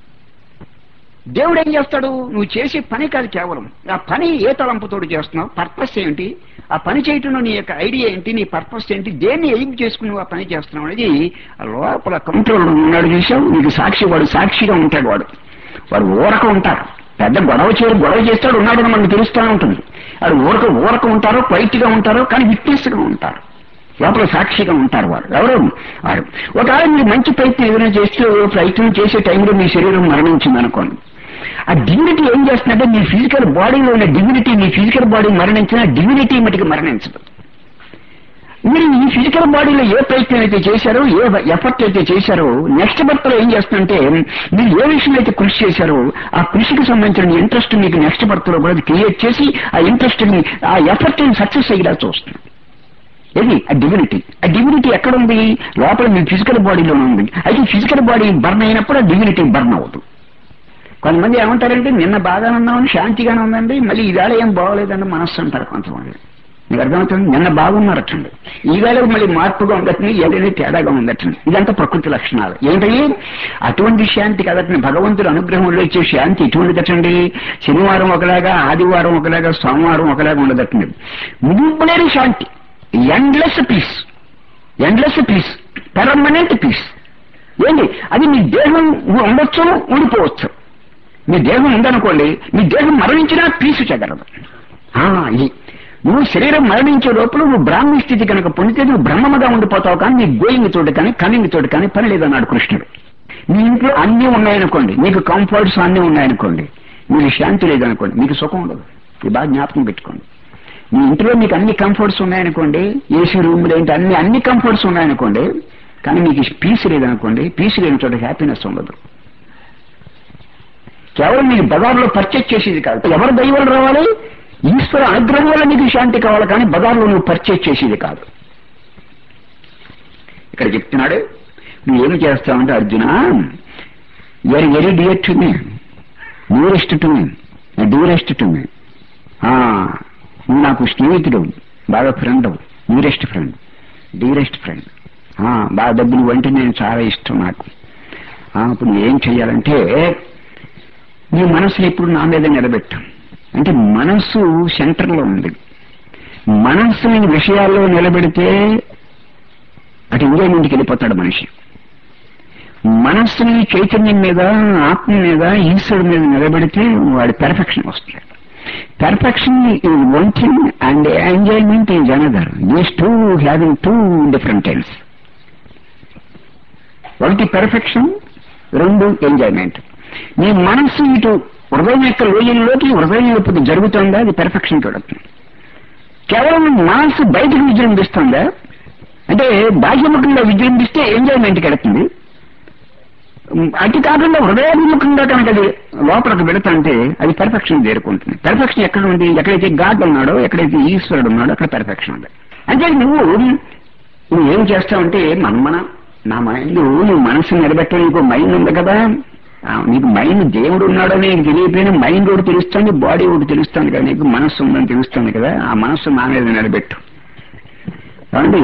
దేవుడు ఏం చేస్తాడు, నువ్వు చేసే పని కాదు కేవలం, ఆ పని ఏ తలంపుతోడు చేస్తున్నావు, పర్పస్ ఏంటి, ఆ పని చేయటంలో నీ యొక్క ఐడియా ఏంటి, నీ పర్పస్ ఏంటి, దేన్ని ఎయిమ్ చేసుకుని నువ్వు ఆ పని చేస్తున్నావు అనేది లోపల కంట్రోల్ ఉన్నాడు. చూసావు, నీకు సాక్షి, వాడు సాక్షిగా ఉంటాడు. వాడు ఊరక ఉంటారు, పెద్ద గొడవ చేస్తాడు ఉన్నాడని మనకు తెలుస్తూనే ఉంటుంది. వాడు ఊరక ఉంటారో, క్వైట్ గా ఉంటారో, కానీ విట్నెస్ గా ఉంటారు, లోపల సాక్షిగా ఉంటారు. వాడు ఒకవేళ మీరు మంచి ప్రయత్నం ఏదైనా చేస్తూ ప్రయత్నం చేసే టైంలో మీ శరీరం మరణించింది అనుకోండి, ఆ డివినిటీ ఏం చేస్తుందంటే మీ ఫిజికల్ బాడీలో ఉన్న డివినిటీ, మీ ఫిజికల్ బాడీ మరణించిన డివినిటీ మటుకు మరణించదు. మీరు ఈ ఫిజికల్ బాడీలో ఏ ప్రయత్నం అయితే చేశారో, ఏ ఎఫర్ట్ అయితే చేశారో, నెక్స్ట్ బర్త్లో ఏం చేస్తుందంటే మీరు ఏ విషయంలో అయితే కృషి చేశారో ఆ కృషికి సంబంధించిన ఇంట్రెస్ట్ మీకు నెక్స్ట్ బర్త్లో కూడా క్రియేట్ చేసి ఆ ఇంట్రెస్ట్ ని, ఆ ఎఫర్ట్ ని సక్సెస్ అయ్యేలా చూస్తుంది. ఏది ఆ డివినిటీ. ఆ డివినిటీ ఎక్కడ ఉంది, లోపల మీ ఫిజికల్ బాడీలో ఉంది. అయితే ఫిజికల్ బాడీ బర్న్ అయినప్పుడు ఆ డివినిటీ బర్న్ అవుతుంది. కొంతమంది ఏమంటారంటే నిన్న బాగానే ఉన్నామని శాంతిగానే ఉందండి, మళ్ళీ ఈవేళ ఏం బాగోలేదండి మనస్సు అంటారు కొంతమంది. మీకు అర్థమవుతుంది, నిన్న బాగున్నారటండి, ఈవేళ మళ్ళీ మార్పుగా ఉండటండి, ఏదైనా తేడాగా ఉండటండి. ఇదంతా ప్రకృతి లక్షణాలు. ఏంటంటే అటువంటి శాంతి కదటండి, భగవంతుడు అనుగ్రహంలో ఇచ్చే శాంతి ఇటువంటిదటండి. శనివారం ఒకలాగా, ఆదివారం ఒకలాగా, సోమవారం ఒకలాగా ఉండదటండి. ముగింపులేని శాంతి, ఎండ్లెస్ పీస్, పెర్మనెంట్ పీస్. ఏంటి అది? మీ దేహం ఉండొచ్చు, ఊడిపోవచ్చు. మీ దేహం ఉందనుకోండి, మీ దేహం మరణించినా పీసు చెదరదు. ఇది నువ్వు శరీరం మరణించే లోపల నువ్వు బ్రాహ్మీ స్థితి కనుక పొందితే నువ్వు బ్రహ్మముగా ఉండిపోతావు, కానీ నీ గోయింగ్ తోటి కానీ కమింగ్ తోటి కానీ పని లేదన్నాడు కృష్ణుడు. మీ ఇంట్లో అన్నీ ఉన్నాయనుకోండి, మీకు కంఫర్ట్స్ అన్నీ ఉన్నాయనుకోండి, మీకు శాంతి లేదనుకోండి, మీకు సుఖం ఉండదు. ఇది బాగా జ్ఞాపకం పెట్టుకోండి. మీ ఇంట్లో మీకు అన్ని కంఫర్ట్స్ ఉన్నాయనుకోండి, ఏసీ రూమ్లు ఏంటి అన్ని కంఫర్ట్స్ ఉన్నాయనుకోండి, కానీ మీకు పీస్ లేదనుకోండి, పీస్ లేని చోట హ్యాపీనెస్ ఉండదు. కేవలం మీకు బజార్లో పర్చేజ్ చేసేది కాదు. ఎవరి దైవాలు రావాలి, ఈశ్వర అనుగ్రహం వల్ల నీకు శాంతి కావాలి, కానీ బజార్లో నువ్వు పర్చేజ్ చేసేది కాదు. ఇక్కడ చెప్తున్నాడు, నువ్వేమి చేస్తావంటే Arjuna, you are very dear to me, nearest to me, dearest to me. నువ్వు నాకు స్నేహితుడు, బాగా ఫ్రెండ్, డియరెస్ట్ ఫ్రెండ్. బాగా డబ్బులు అంటే నేను చాలా ఇష్టం నాకు. ఇప్పుడు ఏం చెయ్యాలంటే నీ మనసుని ఎప్పుడు నా మీద నిలబెట్టు. అంటే మనస్సు సెంటర్లో ఉంది. మనస్సుని విషయాల్లో నిలబెడితే అటు ఎంజాయ్మెంట్కి వెళ్ళిపోతాడు మనిషి. మనస్సుని చైతన్యం మీద, ఆత్మ మీద, ఈశ్వరుడి మీద నిలబెడితే వాడి పెర్ఫెక్షన్ వస్తుంది. Perfection is one thing and enjoyment is another. These two having two different ends. ఒకటి పెర్ఫెక్షన్, రెండు ఎంజాయ్మెంట్. నీ మనస్సు ఇటు హృదయం యొక్క లోయల్లోకి, హృదయం ఇప్పుడు జరుగుతుందా, అది పెర్ఫెక్షన్ చూడొస్తుంది. కేవలం మనస్సు బయటకు విజృంభిస్తుందా, అంటే బాహ్యముఖంగా విజృంభిస్తే ఎంజాయ్మెంట్కి వెళుతుంది. అతి కాకుండా హృదయాభిముఖంగా కనుక అది లోపలికి వెళుతుంటే అది పెర్ఫెక్షన్ చేరుకుంటుంది. పెర్ఫెక్షన్ ఎక్కడ ఉంది, ఎక్కడైతే గాడ్ ఉన్నాడో, ఎక్కడైతే ఈశ్వరుడు ఉన్నాడో అక్కడ పెర్ఫెక్షన్ ఉంది. అంటే నువ్వు ఏం చేస్తావంటే నా మైండ్, నువ్వు మనసు నిలబెట్టడం, నీకు మైండ్ ఉంది కదా, నీకు మైండ్ దేవుడు ఉన్నాడో నీకు తెలియకపోయినా మైండ్ ఒకటి తెలుస్తుంది, బాడీ ఒకటి తెలుస్తుంది కదా, నీకు మనస్సు ఉందని తెలుస్తుంది కదా, ఆ మనస్సు నా మీద నిలబెట్టు. కాబట్టి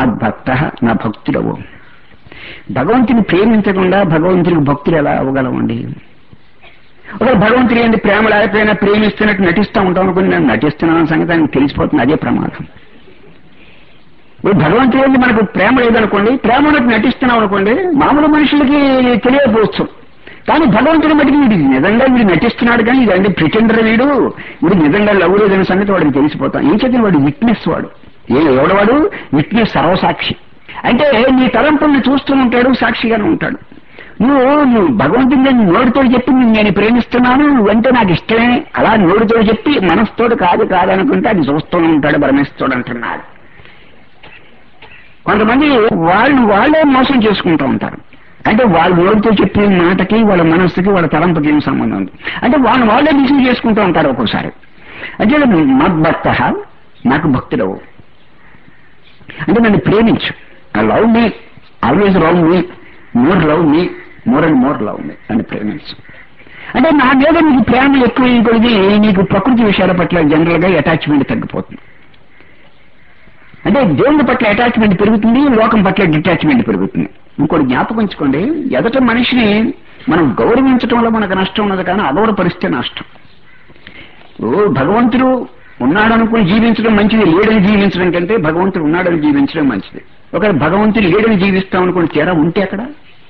మద్భక్త నా భక్తుడవు. భగవంతుని ప్రేమించకుండా భగవంతునికి భక్తులు ఎలా అవ్వగలమండి? ఒక భగవంతుని ఏంటి ప్రేమ లేకపోయినా ప్రేమిస్తున్నట్టు నటిస్తూ ఉంటాం అనుకుని నేను నటిస్తున్నాను సంగతి ఆయనకు తెలిసిపోతుంది. అదే ప్రమాదం. ఇప్పుడు భగవంతుడు ఏంటి మనకు ప్రేమ లేదనుకోండి, ప్రేమ ఉన్నట్టు నటిస్తున్నాం అనుకోండి, మామూలు మనుషులకి తెలియకపోవచ్చు. కానీ భగవంతుడి మటుకు వీడు నిజంగా వీడు నటిస్తున్నాడు, కానీ ఇదంటే ప్రిటెండర్ వీడు నిజంగా లవ్ లేదని సంగతి వాడికి తెలిసిపోతాం. ఏం చెప్పిన వాడు విట్నెస్, వాడు ఎవడవాడు విట్నెస్, సర్వసాక్షి. అంటే నీ తలంపుల్ని చూస్తూ ఉంటాడు, సాక్షిగానే ఉంటాడు. నువ్వు భగవంతుని నోటితో చెప్పి నేను ప్రేమిస్తున్నాను అంటే నాకు ఇష్టమే అలా నోటితో చెప్పి మనసుతోటి కాదనుకుంటే అది చూస్తూనే ఉంటాడు, భ్రమిస్తాడు అంటున్నాడు. కొంతమంది వాళ్ళే మోసం చేసుకుంటూ ఉంటారు. అంటే వాళ్ళ నోటితో చెప్పే మాటకి వాళ్ళ మనస్సుకి వాళ్ళ తలంపుకి ఏం సంబంధం ఉంది అంటే వాళ్ళే రిసీవ్ చేసుకుంటూ ఉంటారు ఒక్కోసారి. అంటే మద్భక్త నాకు భక్తుడవు అంటే నన్ను ప్రేమించు, love me, always love me, love me, more and more love me, నన్ను ప్రేమించు. అంటే నా మీద నీకు ప్రేమ ఎక్కువ కొద్ది నీకు ప్రకృతి విషయాల పట్ల జనరల్ గా అటాచ్మెంట్ తగ్గిపోతుంది. అంటే దేవుని పట్ల అటాచ్మెంట్ పెరుగుతుంది, లోకం పట్ల డిటాచ్మెంట్ పెరుగుతుంది. ఇంకోటి జ్ఞాపకం ఉంచుకోండి, ఎదట మనిషిని మనం గౌరవించడం వల్ల మనకు నష్టం ఉన్నది, కానీ అగౌరవపరిస్తే నష్టం. భగవంతుడు ఉన్నాడనుకుని జీవించడం మంచిది, లేడని జీవించడం కంటే భగవంతుడు ఉన్నాడని జీవించడం మంచిది. ఒకవేళ భగవంతుడు లేడని జీవిస్తాం అనుకోండి, తీరా ఉంటే అక్కడ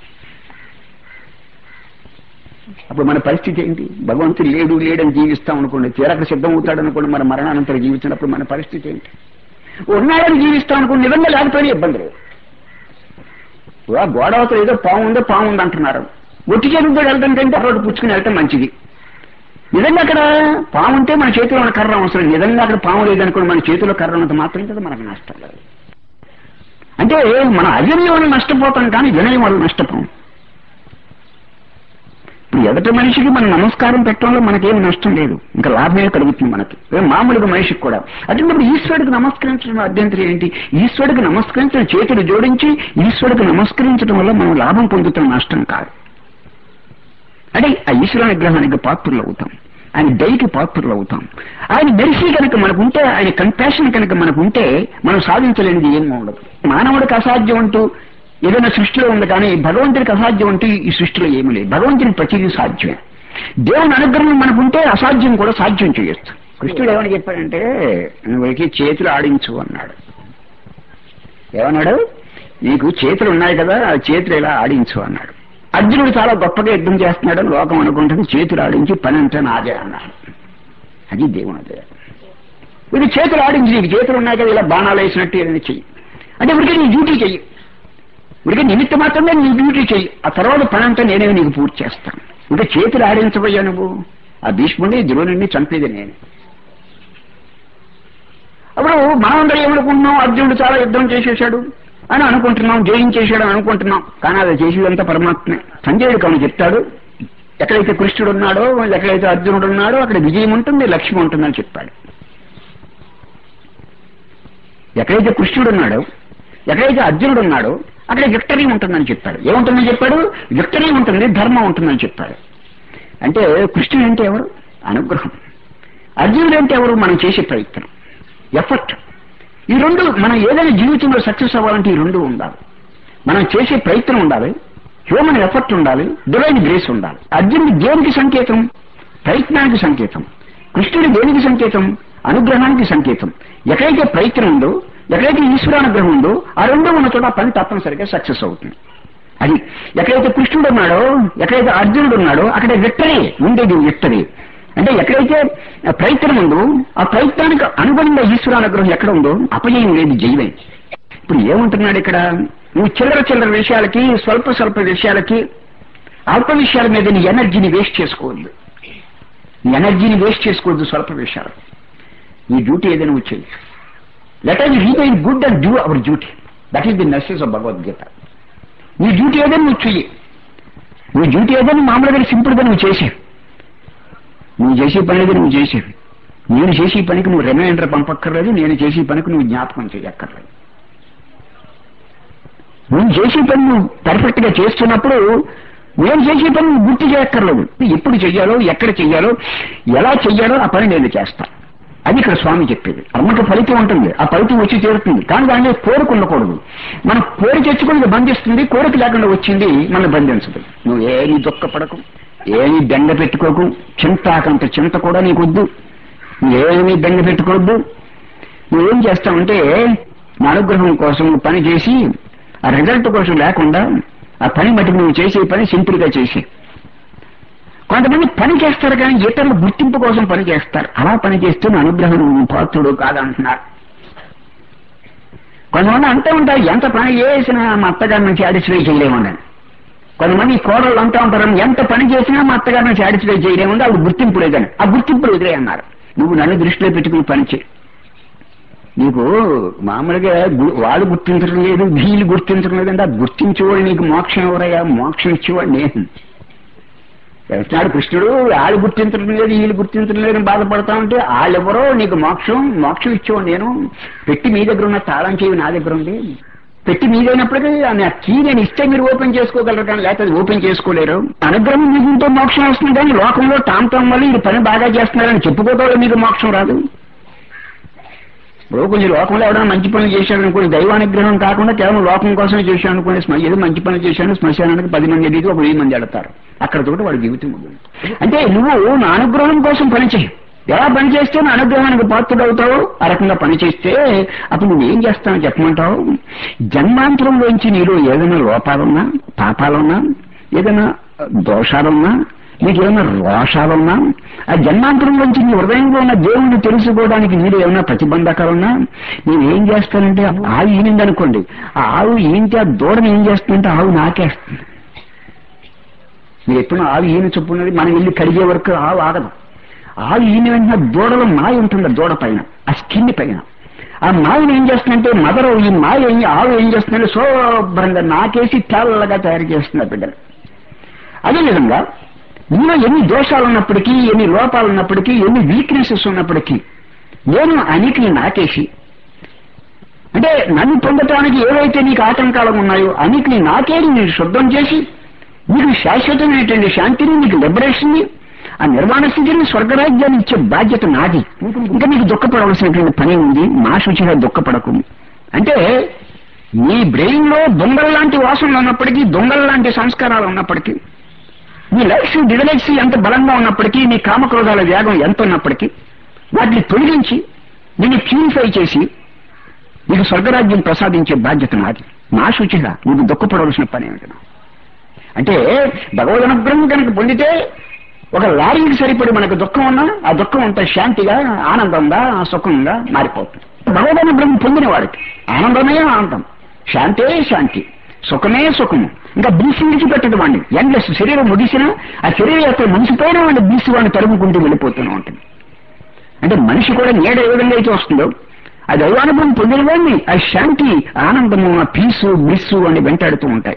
అప్పుడు మన పరిస్థితి ఏంటి? భగవంతుడు లేడని జీవిస్తాం అనుకోండి, తీరా అక్కడ సిద్ధం అవుతాడు అనుకోండి, మన మరణానంతరం జీవించినప్పుడు మన పరిస్థితి ఏంటి? ఉన్నాడని జీవిస్తాం అనుకోండి, నిజంగా లేకపోయినా ఇబ్బంది లేదు. గోడవతలు ఏదో పాము ఉంది అంటున్నారు, ఒట్టి చేతులతో వెళ్ళడం కంటే రోడ్డు పుచ్చుకుని వెళ్ళటం మంచిది. నిజంగా అక్కడ పాము ఉంటే మన చేతిలో ఉన్న కర్ర అవసరం, నిజంగా అక్కడ పాము లేదనుకోండి మన చేతిలో కర్ర ఉన్నంత మాత్రం కదా మనకు నష్టం లేదు. అంటే మన అవినయం వల్ల నష్టపోతాం, కానీ వినయం వల్ల నష్టపోం. ఇప్పుడు ఎదటి మనిషికి మనం నమస్కారం పెట్టడంలో మనకేం నష్టం లేదు, ఇంకా లాభమే కలుగుతుంది మనకి, మామూలుగా మనిషికి కూడా. అటువంటిప్పుడు ఈశ్వరుడికి నమస్కరించడం అభ్యంతరం ఏంటి? ఈశ్వరుడికి నమస్కరించడం, చేతులు జోడించి ఈశ్వరుడికి నమస్కరించడం వల్ల మనం లాభం పొందుతున్న నష్టం కాదు. అంటే ఆ ఈశ్వర విగ్రహానికి పాత్రలు అవుతాం, ఆయన దయకి పాత్రలు అవుతాం. ఆయన మెరిసి కనుక మనకుంటే, ఆయన కంపాషన్ కనుక మనకుంటే మనం సాధించలేనిది ఏమీ ఉండదు. మానవుడికి అసాధ్యం అంటూ ఏదైనా సృష్టిలో ఉంది, కానీ భగవంతుడికి అసాధ్యం అంటూ ఈ సృష్టిలో ఏమీ లేదు. భగవంతుడికి ప్రతిదీ సాధ్యమే. దేవుని అనుగ్రహం మనకుంటే అసాధ్యం కూడా సాధ్యం చేయొచ్చు. కృష్ణుడు ఏమని చెప్పాడంటే, నువ్వుకి చేతులు ఆడించు అన్నాడు. ఏమన్నాడు? నీకు చేతులు ఉన్నాయి కదా, ఆ చేతులు ఇలా ఆడించు అన్నాడు. అర్జునుడు చాలా గొప్పగా యుద్ధం చేస్తున్నాడని లోకం అనుకుంటుంది, చేతులు ఆడించి పని అంతా నాదే అన్నాడు. అది దేవుని అదే. ఇది చేతులు ఆడించి, నీకు చేతులు ఉన్నాయి కదా, ఇలా బాణాలు వేసినట్టు ఏదైనా చెయ్యి అంటే ఇప్పటికే నీ డ్యూటీ చెయ్యి, ఇప్పటికే నిమిత్త మాత్రమే నీ డ్యూటీ చెయ్యి, ఆ తర్వాత పని అంతా నేనే నీకు పూర్తి చేస్తాను. ఇంకా చేతులు ఆడించబోయా నువ్వు, ఆ భీష్ముడిని ద్రోణుడిని చంపేది నేను. అప్పుడు మనమందరం ఏమనుకుంటున్నాం, అర్జునుడు చాలా యుద్ధం చేసేశాడు అని అనుకుంటున్నాం, జయించేశాడు అని అనుకుంటున్నాం, కానీ అది చేసేదంతా పరమాత్మే. సంజయుడు కవును చెప్తాడు, ఎక్కడైతే కృష్ణుడు ఉన్నాడో, ఎక్కడైతే అర్జునుడు ఉన్నాడో అక్కడ విజయం ఉంటుంది, లక్ష్యం ఉంటుందని చెప్పాడు. ఎక్కడైతే కృష్ణుడు ఉన్నాడో, ఎక్కడైతే అర్జునుడు ఉన్నాడో అక్కడ విక్టరీ ఉంటుందని చెప్పాడు. ఏముంటుందని చెప్పాడు? విక్టరీ ఉంటుంది, ధర్మం ఉంటుందని చెప్పాడు. అంటే కృష్ణుడు అంటే ఎవరు? అనుగ్రహం. అర్జునుడు అంటే ఎవరు? మనం చేసే ప్రయత్నం, ఎఫర్ట్. ఈ రెండు, మనం ఏదైనా జీవితంలో సక్సెస్ అవ్వాలంటే ఈ రెండు ఉండాలి. మనం చేసే ప్రయత్నం ఉండాలి, హ్యూమన్ ఎఫర్ట్ ఉండాలి, డివైన్ గ్రేస్ ఉండాలి. అర్జునుడు దేనికి సంకేతం? ప్రయత్నానికి సంకేతం. కృష్ణుడు దేనికి సంకేతం? అనుగ్రహానికి సంకేతం. ఎక్కడైతే ప్రయత్నం ఉందో, ఎక్కడైతే ఈశ్వరానుగ్రహం ఉందో, ఆ రెండో ఉన్న చోట పని తప్పనిసరిగా సక్సెస్ అవుతుంది. అది ఎక్కడైతే కృష్ణుడు ఉన్నాడో, ఎక్కడైతే అర్జునుడు ఉన్నాడో అక్కడ విక్టరీ ఉండేది. విక్టరీ అంటే ఎక్కడైతే ప్రయత్నం ఉందో, ఆ ప్రయత్నానికి అనుగుణంగా ఈశ్వరానుగ్రహం ఎక్కడ ఉందో అపజయం లేదు, జయమే. ఇప్పుడు ఏమంటున్నాడు ఇక్కడ? నువ్వు చిల్లర విషయాలకి, స్వల్ప విషయాలకి, అల్ప విషయాల మీద నీ ఎనర్జీని వేస్ట్ చేసుకోవద్దు. నీ ఎనర్జీని వేస్ట్ చేసుకోవద్దు స్వల్ప విషయాలు. నీ డ్యూటీ ఏదైనా వచ్చేది. Let us remain good and do our duty. That is the message of Bhagavad Gita. నీ డ్యూటీ ఏదైనా నువ్వు చెయ్యి. నీ డ్యూటీ ఏదైనా మామూలుగా సింపుల్గా నువ్వు చేసే, నువ్వు చేసే పని ఏదో నువ్వు చేసేవి. నేను చేసే పనికి నువ్వు రిమైండర్ పంపక్కర్లేదు, నేను చేసే పనికి నువ్వు జ్ఞాపకం చేయక్కర్లేదు. నువ్వు చేసే పని నువ్వు పర్ఫెక్ట్ గా చేస్తున్నప్పుడు నేను చేసే పని నువ్వు గుర్తు చేయక్కర్లేదు. ఎప్పుడు చెయ్యాలో, ఎక్కడ చెయ్యాలో, ఎలా చెయ్యాలో ఆ పని నేను చేస్తాను. అది ఇక్కడ స్వామి చెప్పేది. కర్మకి ఫలితం ఉంటుంది, ఆ ఫలితం వచ్చి చేరుతుంది, కానీ దాన్ని కోరిక ఉండకూడదు. మనం కోరిక తెచ్చుకుని బంధిస్తుంది, కోరిక లేకుండా వచ్చింది మనం బంధించదు. నువ్వు ఏమి దుఃఖపడకు, ఏమి బెంగ పెట్టుకోకు, చింతాకంత చింత కూడా నీకొద్దు, నువ్వేమీ బెంగ పెట్టుకోవద్దు. నువ్వేం చేస్తావంటే నా అనుగ్రహం కోసం పని చేసి ఆ రిజల్ట్ కోసం లేకుండా ఆ పని మటుకు నువ్వు చేసే పని సింపుల్ గా చేసి. కొంతమంది పని చేస్తారు కానీ ఇతరుల గుర్తింపు కోసం పని చేస్తారు. అలా పని చేస్తే నా అనుగ్రహం పాత్రుడు కాదంటున్నారు. కొంతమంది అంటూ ఉంటారు ఎంత పని చేసినా మా అత్తగారిని సాటిస్ఫై చేయలేమని. కొంతమంది కోడళ్ళు అంటూ ఉంటారు ఎంత పని చేసినా మా అత్తగారిని సాటిస్ఫై చేయలేముంది, ఆవిడ గుర్తింపు లేదని. ఆ గుర్తింపులు వదిలే అన్నారు. నువ్వు నన్ను దృష్టిలో పెట్టుకుని పని చేయి. నీకు మామూలుగా వాళ్ళు గుర్తించడం లేదు, వీళ్ళు గుర్తించడం లేదంటే ఆ గుర్తించేవాడు నీకు మోక్షం ఎవరయ్యా? మోక్షం ఇచ్చేవాడు నేను. వెళ్తున్నాడు కృష్ణుడు, వాళ్ళు గుర్తించడం లేదు వీళ్ళు గుర్తించడం లేదని బాధపడతా ఉంటే వాళ్ళెవరో నీకు మోక్షం ఇచ్చేవాడు నేను. పెట్టి మీ దగ్గర ఉన్న తాళం చెవి నా దగ్గర ఉంది. పెట్టి మీదైనప్పటికీ ఆ కీ నేను ఇస్తే మీరు ఓపెన్ చేసుకోగలరు, కానీ లేకపోతే ఓపెన్ చేసుకోలేరు. అనుగ్రహం మీకుంటే మోక్షం వస్తుంది, కానీ లోకంలో తాంతం వల్ల ఇది పని బాగా చేస్తున్నారని చెప్పుకోవడం మీకు మోక్షం రాదు. ఇప్పుడు కొంచెం లోకంలో ఎవరైనా మంచి పనులు చేశాడు అనుకోండి, దైవానుగ్రహం కాకుండా కేవలం లోకం కోసమే చేశాడు అనుకోండి, ఏదో మంచి పనులు చేశాను శ్మశానానికి 10 మంది ఎదిగి ఒక 1000 మంది వెళతారు. అక్కడ తోటి వాడి జీవితం ఉంటుంది. అంటే నువ్వు నా అనుగ్రహం కోసం పని చేయి. ఎలా పని చేస్తే నా అనుగ్రహానికి పాత్రుడవుతావు, ఆ రకంగా పని చేస్తే అప్పుడు నువ్వు ఏం చేస్తావు చెప్పమంటావు? జన్మాంతరంలోంచి నీలో ఏదైనా లోపాలున్నా, పాపాలున్నా, ఏదైనా దోషాలున్నా, నీకు ఏమైనా రోషాలున్నా, ఆ జన్మాంతరంలోంచి నీ హృదయంలో ఉన్న దేవుణ్ణి తెలుసుకోవడానికి నీలో ఏమైనా ప్రతిబంధకాలున్నా, నేనేం చేస్తానంటే ఆవు ఈనింది అనుకోండి, ఆ ఆవు ఏంటి ఆ దూడని ఏం చేస్తుందంటే ఆవు నాకేస్తుంది. మీరు ఎప్పుడు ఆవు ఈయన చెప్పున్నది మనం వెళ్ళి కడిగే వరకు ఆవు ఆగదు. ఆవు ఈయన వెంటనే దూడలో మాయ ఉంటుంది, దూడ పైన ఆ స్కిన్ పైన. ఆ మాయను ఏం చేస్తుందంటే ఈ మాయ ఆవు ఏం చేస్తుందంటే శుభ్రంగా నాకేసి తెల్లగా తయారు చేస్తుంది ఆ బిడ్డలు. అదేవిధంగా నీలో ఎన్ని దోషాలు ఉన్నప్పటికీ, ఎన్ని లోపాలు ఉన్నప్పటికీ, ఎన్ని వీక్నెసెస్ ఉన్నప్పటికీ నేను అన్నిటిని నాకేసి, అంటే నన్ను పొందటానికి ఏవైతే నీకు ఆటంకాలు ఉన్నాయో అన్నిటిని నాకేసి నేను శుద్ధం చేసి నీకు శాశ్వతమైనటువంటి శాంతిని, నీకు లిబరేషన్ని, ఆ నిర్మాణ స్థితిని, స్వర్గరాజ్యాన్ని ఇచ్చే బాధ్యత నాది. ఇంకా నీకు దుఃఖపడవలసినటువంటి పని ఉంది, మా శుచిగా దుఃఖపడకు. అంటే నీ బ్రెయిన్ లో దొంగల్లాంటి వాసనలు ఉన్నప్పటికీ, దొంగల్లాంటి సంస్కారాలు ఉన్నప్పటికీ, నీ లైఫ్ డిజలైక్స్ ఎంత బలంగా ఉన్నప్పటికీ, నీ కామక్రోధాల వేగం ఎంత ఉన్నప్పటికీ వాటిని తొలగించి నిన్ను ప్యూరిఫై చేసి నీకు స్వర్గరాజ్యం ప్రసాదించే బాధ్యత నాది. నా శుచిగా నీకు దుఃఖపడవలసిన పని ఏమిటి? అంటే భగవద్ అనుగ్రహం కనుక పొందితే ఒక లారీకి సరిపడి మనకు దుఃఖం ఉన్నా ఆ దుఃఖం అంతా శాంతిగా, ఆనందంగా, సుఖంగా మారిపోతుంది. భగవద్ అనుగ్రహం పొందిన వాడికి ఆనందమే ఆనందం, శాంతే శాంతి, సుఖమే సుఖము. ఇంకా బీసి విడిచిపెట్టడం వాడిని ఎండ్లెస్. శరీరం ముగిసినా ఆ శరీరం యొక్క మనిషిపైన వాడిని బీసి వాడిని తరుముకుంటూ వెళ్ళిపోతూనే ఉంటుంది. అంటే మనిషి కూడా నీడ ఏ విధంగా అయితే వస్తుందో ఆ దైవానుభవం పొందిన వాడిని ఆ శాంతి, ఆనందము, ఆ పీసు, బ్లిస్సు అని వెంటాడుతూ ఉంటాయి.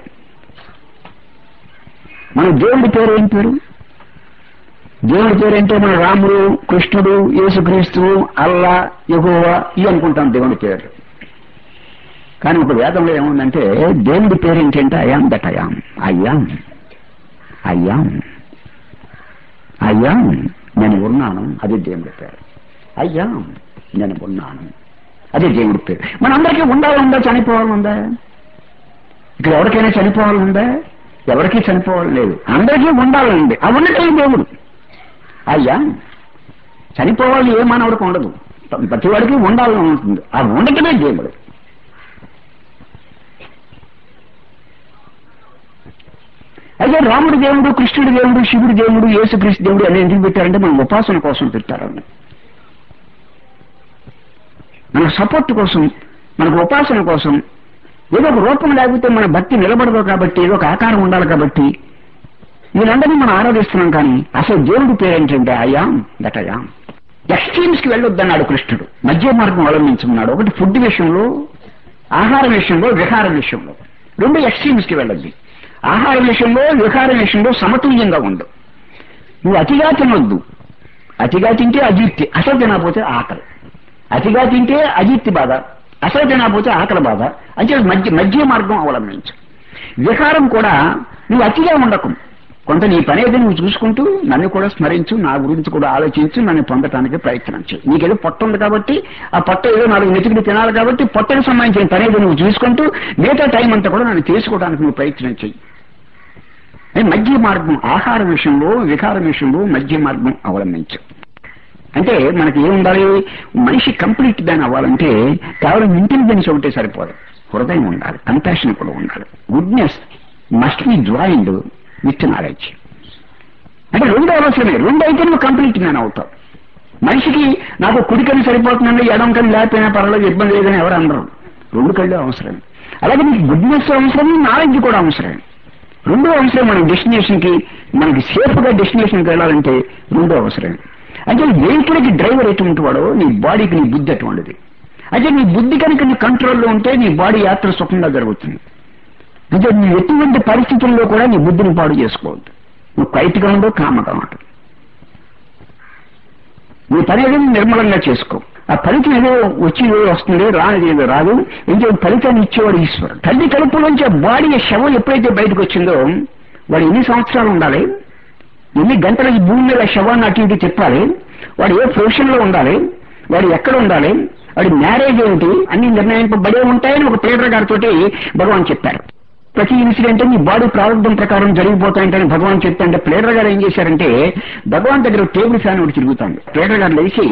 మన దేవుడి పేరు ఏం పేరు? దేవుడి పేరు అంటే మన రాముడు, కృష్ణుడు, యేసుక్రీస్తు, అల్లా, యెహోవా ఇవి అనుకుంటాం దేవుడి పేరు. కానీ ఒక వేదంలో ఏముందంటే దేవుడి పేరు ఏంటంటే అయాం దట్ అయాం, అయ్యాం అయ్యాం అయ్యాం నేను ఉన్నాను, అది దేవుడి పేరు. అయ్యాం నేను ఉన్నాను, అదే దేవుడి పేరు. మనందరికీ ఉండాలందా, చనిపోవాలందా? ఇక్కడ ఎవరికైనా చనిపోవాలందా? ఎవరికీ చనిపోవాలి లేదు, అందరికీ ఉండాలండి. ఆ ఉండటమే దేవుడు. అయ్యా చనిపోవాలి ఏ మానవుడికి ఉండదు, ప్రతి వాడికి ఉండాలని ఉంటుంది. ఆ ఉండటమే దేవుడు. అయితే రాముడు దేవుడు, కృష్ణుడు దేవుడు, శివుడు దేవుడు, యేసుక్రీస్తు దేవుడు అని ఎందుకు పెట్టారంటే మనం ఉపాసన కోసం పెట్టారని, మన సపోర్ట్ కోసం, మనకు ఉపాసన కోసం. ఏదో ఒక రూపం లేకపోతే మన భక్తి నిలబడదు కాబట్టి, ఏదో ఒక ఆకారం ఉండాలి కాబట్టి వీళ్ళందరినీ మనం ఆరాధిస్తున్నాం. కానీ అసలు దేవుడి పేరు ఏంటంటే అయాం దట్ అయాం. ఎక్స్ట్రీమ్స్ కి వెళ్ళొద్దన్నాడు కృష్ణుడు, మధ్య మార్గం అవలంబించమన్నాడు. ఒకటి ఫుడ్ విషయంలో, ఆహార విషయంలో, విహార విషయంలో. 2 ఎక్స్ట్రీమ్స్ కి వెళ్ళొద్ది. ఆహార విషయంలో, విహార విషయంలో సమతుల్యంగా ఉండు. నువ్వు అతిగా తినొద్దు. అతిగా తింటే అజీర్తి, అసలు తినకపోతే ఆకలి. అతిగా తింటే అజీర్తి బాధ, అసలు తినకపోతే ఆకలి బాధ. అంటే మధ్య మార్గం అవలంబించు. విహారం కూడా నువ్వు అతిగా ఉండకు. కొంత నీ పని అయితే నువ్వు చూసుకుంటూ నన్ను కూడా స్మరించు, నా గురించి కూడా ఆలోచించు, నన్ను పొందటానికి ప్రయత్నం చేయి. నీకేదో పొట్ట ఉంది కాబట్టి ఆ పొట్ట ఏదో 4 మెతుకులు తినాలి కాబట్టి పొట్టకు సంబంధించిన పని ఏదో నువ్వు చూసుకుంటూ మిగతా టైం అంతా కూడా నన్ను తీసుకోవడానికి నువ్వు ప్రయత్నం చెయ్యి. మధ్య మార్గం, ఆహార విషయంలో వికారం విషయంలో మధ్య మార్గం అవలంబించు. అంటే మనకి ఏముండాలి, మనిషి కంప్లీట్ దాని అవ్వాలంటే కేవలం ఇంటెలిజెన్స్ ఒకటే సరిపోదు, హృదయం ఉండాలి, కంపాషన్ కూడా ఉండాలి. Goodness must be joined with knowledge. అంటే 2 అవసరమే. 2 అయితే నువ్వు కంప్లీట్ మ్యాన్ అవుతావు. మనిషికి నాకు కుడికని సరిపోతుందండి, ఎడం కని లేకపోయినా పర్వాలేదు, ఇబ్బంది లేదని ఎవరు అనరు. 2 కళ్ళు అవసరం. అలాగే నీకు గుడ్నెస్ అవసరం, నాలెడ్జ్ కూడా అవసరం. 2 అవసరం. మన డెస్టినేషన్ కి, మనకి సేఫ్ గా డెస్టినేషన్కి వెళ్ళాలంటే 2 అవసరం. అంటే వెహికల్కి డ్రైవర్ ఎటువంటి వాడో నీ బాడీకి నీ బుద్ధి అటువంటిది. అంటే నీ బుద్ధి కనుక నీ కంట్రోల్లో ఉంటే నీ బాడీ యాత్ర సుఖంగా జరుగుతుంది. అంటే నీ ఎటువంటి పరిస్థితుల్లో కూడా నీ బుద్ధిని పాడు చేసుకోవద్దు. నువ్వు క్వైట్గా ఉండవు, కామగా ఉండవు. నీ పని ఏదో నిర్మలంగా చేసుకో. ఆ ఫలితం ఏదో వచ్చి వస్తుంది, రానిది ఏదో రాదు. ఇంకో ఫలితాన్ని ఇచ్చేవాడు ఈశ్వరుడు. తల్లి కడుపులోంచి ఆ బాడీ శవం ఎప్పుడైతే బయటకు వచ్చిందో వాడు ఎన్ని సంవత్సరాలు ఉండాలి, ఎన్ని గంటల ఈ భూమి మీద శవాన్ని అటు ఇటు తిప్పాలి, వాడు ఏ ప్రొఫెషన్ లో ఉండాలి, వాడు ఎక్కడ ఉండాలి, వాడి మ్యారేజ్ ఏంటి, అన్ని నిర్ణయింపబడే ఉంటాయని ఒక ప్లేటర్ గారితో భగవాన్ చెప్పారు. ప్రతి ఇన్సిడెంట్ నీ బాడీ ప్రారంభం ప్రకారం జరిగిపోతాయంటని భగవాన్ చెప్తాంటే ప్లేటర్ గారు ఏం చేశారంటే భగవాన్ దగ్గర టేబుల్ ఫ్యాన్ ఒకటి తిరుగుతాంది. ప్లేటర్ గారు లేచి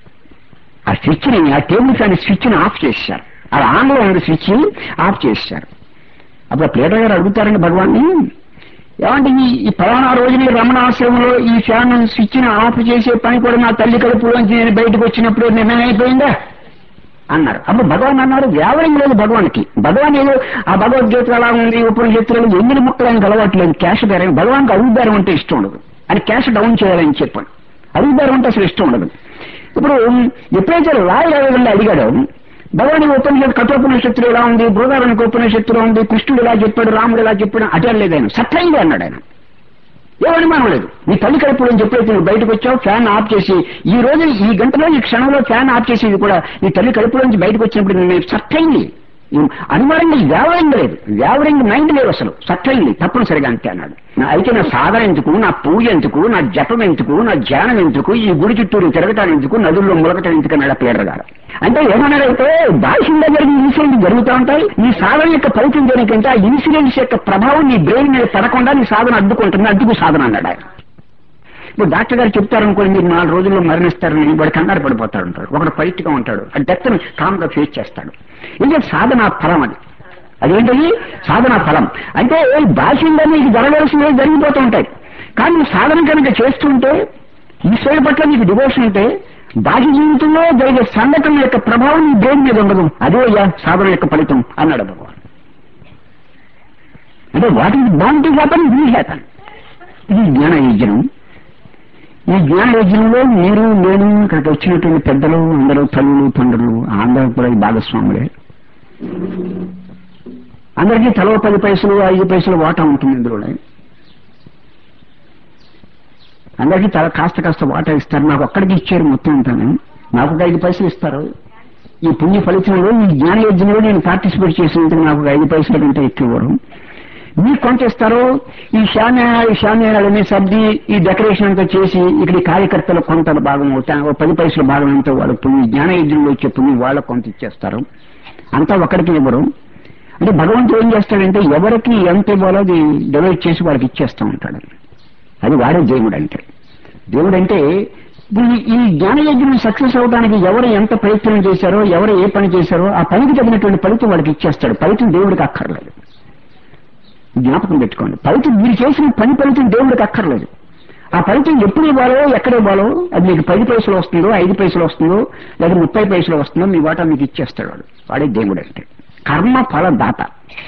ఆ స్విచ్ని, ఆ టేబుల్ ఫ్యాన్ స్విచ్ని ఆఫ్ చేశారు. అది ఆన్లో ఉంది, స్విచ్ ఆఫ్ చేశారు. అప్పుడు ప్లేటర్ గారు అడుగుతారండి భగవాన్ని, ఏమంటే ఈ ఫలానా రోజుని రమణాశ్రమంలో ఈ ఫ్యాన్ స్విచ్ని ఆఫ్ చేసే పని కూడా నా తల్లి కడుపులోంచి నేను బయటకు వచ్చినప్పుడు నిర్ణయం అయిపోయిందా అన్నారు. అప్పుడు భగవాన్ అన్నారు, వ్యావరింగ్ లేదు భగవాన్కి. భగవాన్ ఏదో ఆ భగవద్గీత ఎలా ఉంది, ఉపనిషత్తులు ఎన్ని ముక్కలు ఆయనకు అలవాట్లేదు. క్యాష్ బేరం, భగవాన్కి అడుగుదారం అంటే ఇష్టం ఉండదు. అని క్యాష్ డౌన్ చేయాలని చెప్పాను. అడుగుదారం అంటే అసలు ఇష్టం ఉండదు. ఇప్పుడు ఎప్పుడైతే రాయలేదండి అడిగాడు, భగవాన్ ఉపనిషత్తు కఠోపనిషత్తులు ఎలా ఉంది, బృహదారణ్యక ఉపనిషత్తులో ఉంది, కృష్ణుడు ఇలా చెప్పాడు, రాముడు ఇలా చెప్పాడు, అటలేదు ఆయన. సత్యంగా అన్నాడు ఆయన. ఏమనుమానం లేదు. నీ తల్లి కడుపులో చెప్పైతే నువ్వు బయటకు వచ్చావు, ఫ్యాన్ ఆఫ్ చేసి ఈ రోజు ఈ గంటలో ఈ క్షణంలో ఫ్యాన్ ఆఫ్ చేసేది కూడా నీ తల్లి కడుపులోంచి బయటకు వచ్చినప్పుడు నేను సత్యంగా అనుమానంగా వ్యావరింగ్ లేదు, వ్యావరింగ్ మైండ్ లేదు, అసలు సత్యంగా తప్పనిసరిగా అంతే అన్నాడు. అయితే నా సాధన ఎందుకు, నా పూజ ఎందుకు, నా జపం ఎందుకు, నా ధ్యానం ఎందుకు, ఈ గుడి చుట్టూరు తిరగటాలు ఎందుకు, నదుల్లో ములగటం ఎందుకు అన్నాడు ప్లేటర్ గారు. అంటే ఏమన్నాడంటే బాహ్యంగా జరిగిన ఇన్సిడెంట్ జరుగుతూ ఉంటాయి, నీ సాధన యొక్క ఫలితం దేనికంటే ఆ ఇన్సిడెంట్స్ యొక్క ప్రభావం నీ బ్రెయిన్ మీద పడకుండా నీ సాధన అడ్డుకుంటుంది, అడ్డుకు సాధన అన్నాడు ఆయన. ఇప్పుడు డాక్టర్ గారు చెప్తారనుకోండి మీరు 4 రోజుల్లో మరణిస్తారని, వాడు కంగారు పడిపోతాడు ఉంటాడు, ఒకడు ఫైట్ గా ఉంటాడు, ఆ డెత్ ని కామ్ గా ఫేస్ చేస్తాడు. ఇది సాధనా ఫలం. అదేంటది సాధనా ఫలం. అంటే బాహ్యంగా నీకు జరగవలసినవి జరిగిపోతూ ఉంటాయి, కానీ నువ్వు సాధన కనుక చేస్తుంటే, ఈశ్వరుడి పట్ల నీకు డివోషన్ ఉంటే బాహ్య జీవితంలో జరిగే సంఘటన యొక్క ప్రభావం నీ బ్రెయిన్ మీద ఉండదు. అదే సాధన యొక్క ఫలితం అన్నాడు భగవాన్. అంటే what is bound to happen will happen. ఇది జ్ఞాన యజ్ఞం. ఈ జ్ఞాన యజ్ఞంలో మీరు, నేను, ఇక్కడికి వచ్చినటువంటి పెద్దలు అందరూ, తల్లులు తండ్రులు అందరూ కూడా ఈ భాగస్వాములే. అందరికీ తలో 10 పైసలు 5 పైసలు వాటా ఉంటుంది ఇందులో. అందరికీ కాస్త వాటా ఇస్తారు. నాకు ఒక్కడికి ఇచ్చారు మొత్తం ఉంటాను, నాకు 5 పైసలు ఇస్తారు. ఈ పుణ్య ఫలితంలో ఈ జ్ఞాన యజ్ఞంలో నేను పార్టిసిపేట్ చేసినందుకు నాకు 5 పైసల కంటే ఎక్కువ ఇవ్వరు. మీకు కొంత ఇస్తారు. ఈ శాన్యాలని సర్ది ఈ డెకరేషన్ అంతా చేసి ఇక్కడ కార్యకర్తలు కొంత భాగం 10 పైసల భాగం అంతా వాళ్ళు పుణ్య జ్ఞాన యజ్ఞంలో వచ్చే పుణ్యం వాళ్ళకు కొంత ఇచ్చేస్తారు. అంతా ఒక్కడికి ఇవ్వరు. అంటే భగవంతుడు ఏం చేస్తాడంటే ఎవరికి ఎంత ఇవ్వాలో అది డివైడ్ చేసి వాడికి ఇచ్చేస్తూ ఉంటాడు. అది వాడే దేవుడు అంటే. దేవుడు అంటే ఈ జ్ఞాన యజ్ఞం సక్సెస్ అవడానికి ఎవరు ఎంత ప్రయత్నం చేశారో, ఎవరు ఏ పని చేశారో ఆ పనికి తగినటువంటి ఫలితం వాడికి ఇచ్చేస్తాడు. ఫలితం దేవుడికి అక్కర్లేదు. జ్ఞాపకం పెట్టుకోండి. ఫలితం మీరు చేసిన పని ఫలితం దేవుడికి అక్కర్లేదు. ఆ ఫలితం ఎప్పుడు ఇవ్వాలో, ఎక్కడ ఇవ్వాలో, అది మీకు 10 పైసలు వస్తుందో, 5 పైసలు వస్తుందో, లేదా 30 పైసలు వస్తుందో మీ వాటా మీకు ఇచ్చేస్తాడు వాడు. వాడే దేవుడు అంటే. కర్మ ఫలదాత.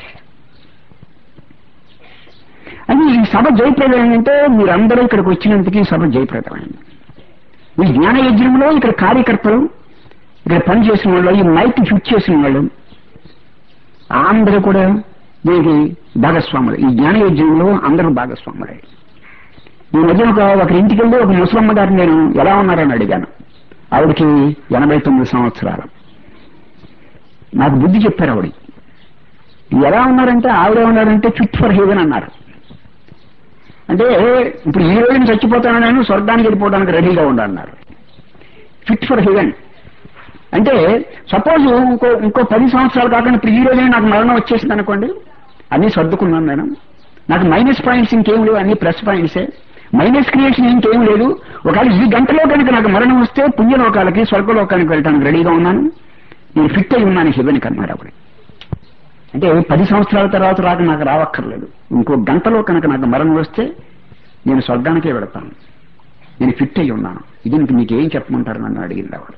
అది ఈ సభ జయప్రదమైందంటే మీరందరూ ఇక్కడికి వచ్చినందుకు ఈ సభ జయప్రదమైంది. ఈ జ్ఞాన యజ్ఞంలో ఇక్కడ కార్యకర్తలు, ఇక్కడ పనిచేసిన వాళ్ళు, ఈ మైక్ ఫిట్ చేసిన వాళ్ళు అందరూ కూడా దీనికి భాగస్వాములు. ఈ జ్ఞాన యజ్ఞంలో అందరూ భాగస్వాములే. ఈ మధ్య ఒక ఇంటికి వెళ్ళి ఒక ముసలమ్మ గారిని నేను ఎలా ఉన్నారని అడిగాను. ఆవిడకి 89 సంవత్సరాలు. నాకు బుద్ధి చెప్పారు ఆవిడ. ఎలా ఉన్నారంటే ఆవిడ ఉన్నారంటే ఫిట్ ఫర్ హెవెన్ అన్నారు. అంటే ఇప్పుడు ఈ రోజున చచ్చిపోతాను, నేను స్వర్గానికి వెళ్ళిపోవడానికి రెడీగా ఉండాలన్నారు. ఫిట్ ఫర్ హెవెన్ అంటే సపోజ్ ఇంకో 10 సంవత్సరాలు కాకుండా ఇప్పుడు ఈ రోజునే నాకు మరణం వచ్చేసింది అనుకోండి, అన్నీ సర్దుకున్నాను నేను, నాకు మైనస్ పాయింట్స్ ఇంకేం లేవు, అన్ని ప్లస్ పాయింట్సే, మైనస్ క్రియేషన్ ఇంకేం లేదు. ఒకవేళ ఈ గంటలో కనుక నాకు మరణం వస్తే పుణ్యలోకాలకి స్వర్గలోకానికి వెళ్ళడానికి రెడీగా ఉన్నాను, నేను ఫిట్ అయి ఉన్నాను హెవెన్కి అన్నాడు అప్పుడు. అంటే 10 సంవత్సరాల తర్వాత నాకు రావక్కర్లేదు, ఇంకో గంటలో కనుక నాకు మరణం వస్తే నేను స్వర్గానికే వెళతాను, నేను ఫిట్ అయి ఉన్నాను. ఇది మీకు ఏం చెప్పమంటారు నన్ను అడిగింది ఆవిడ.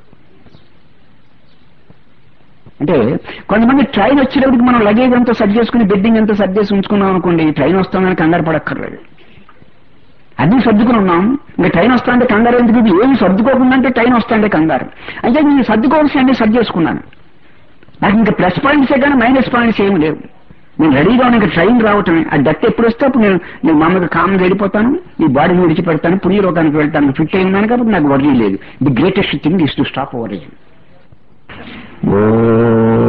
అంటే కొంతమంది ట్రైన్ వచ్చేటప్పటికి మనం లగేజ్ అంతా సర్జ్ చేసుకుని బెడ్డింగ్ అంతా సర్జ్ చేసి ఉంచుకున్నాం అనుకోండి, ట్రైన్ వస్తామని కంగారు పడక్కర్లేదు, అన్నీ సర్దుకుని ఉన్నాం, ఇంకా ట్రైన్ వస్తాంటే కంగారు ఎందుకు, ఏమి సర్దుకోకుండా అంటే ట్రైన్ వస్తాంటే కంగారు. అంటే నేను సర్దుకోవాల్సి అన్ని సర్జ్ చేసుకున్నాను, నాకు ఇంకా ప్లస్ పాయింట్సే కానీ మైనస్ పాయింట్స్ ఏమి లేవు, నేను రెడీగా ఇంకా ట్రైన్ రావటమే. ఆ డట్ ఎప్పుడు వస్తే అప్పుడు నేను మామూలుగా కామ్గా వెళ్ళిపోతాను, ఈ బాడీని విడిచిపెడతాను, పుణ్యలోకానికి వెళ్తాను, ఫిట్ అయి ఉన్నాను కాబట్టి నాకు వరీ లేదు. The greatest thing is to stop worry.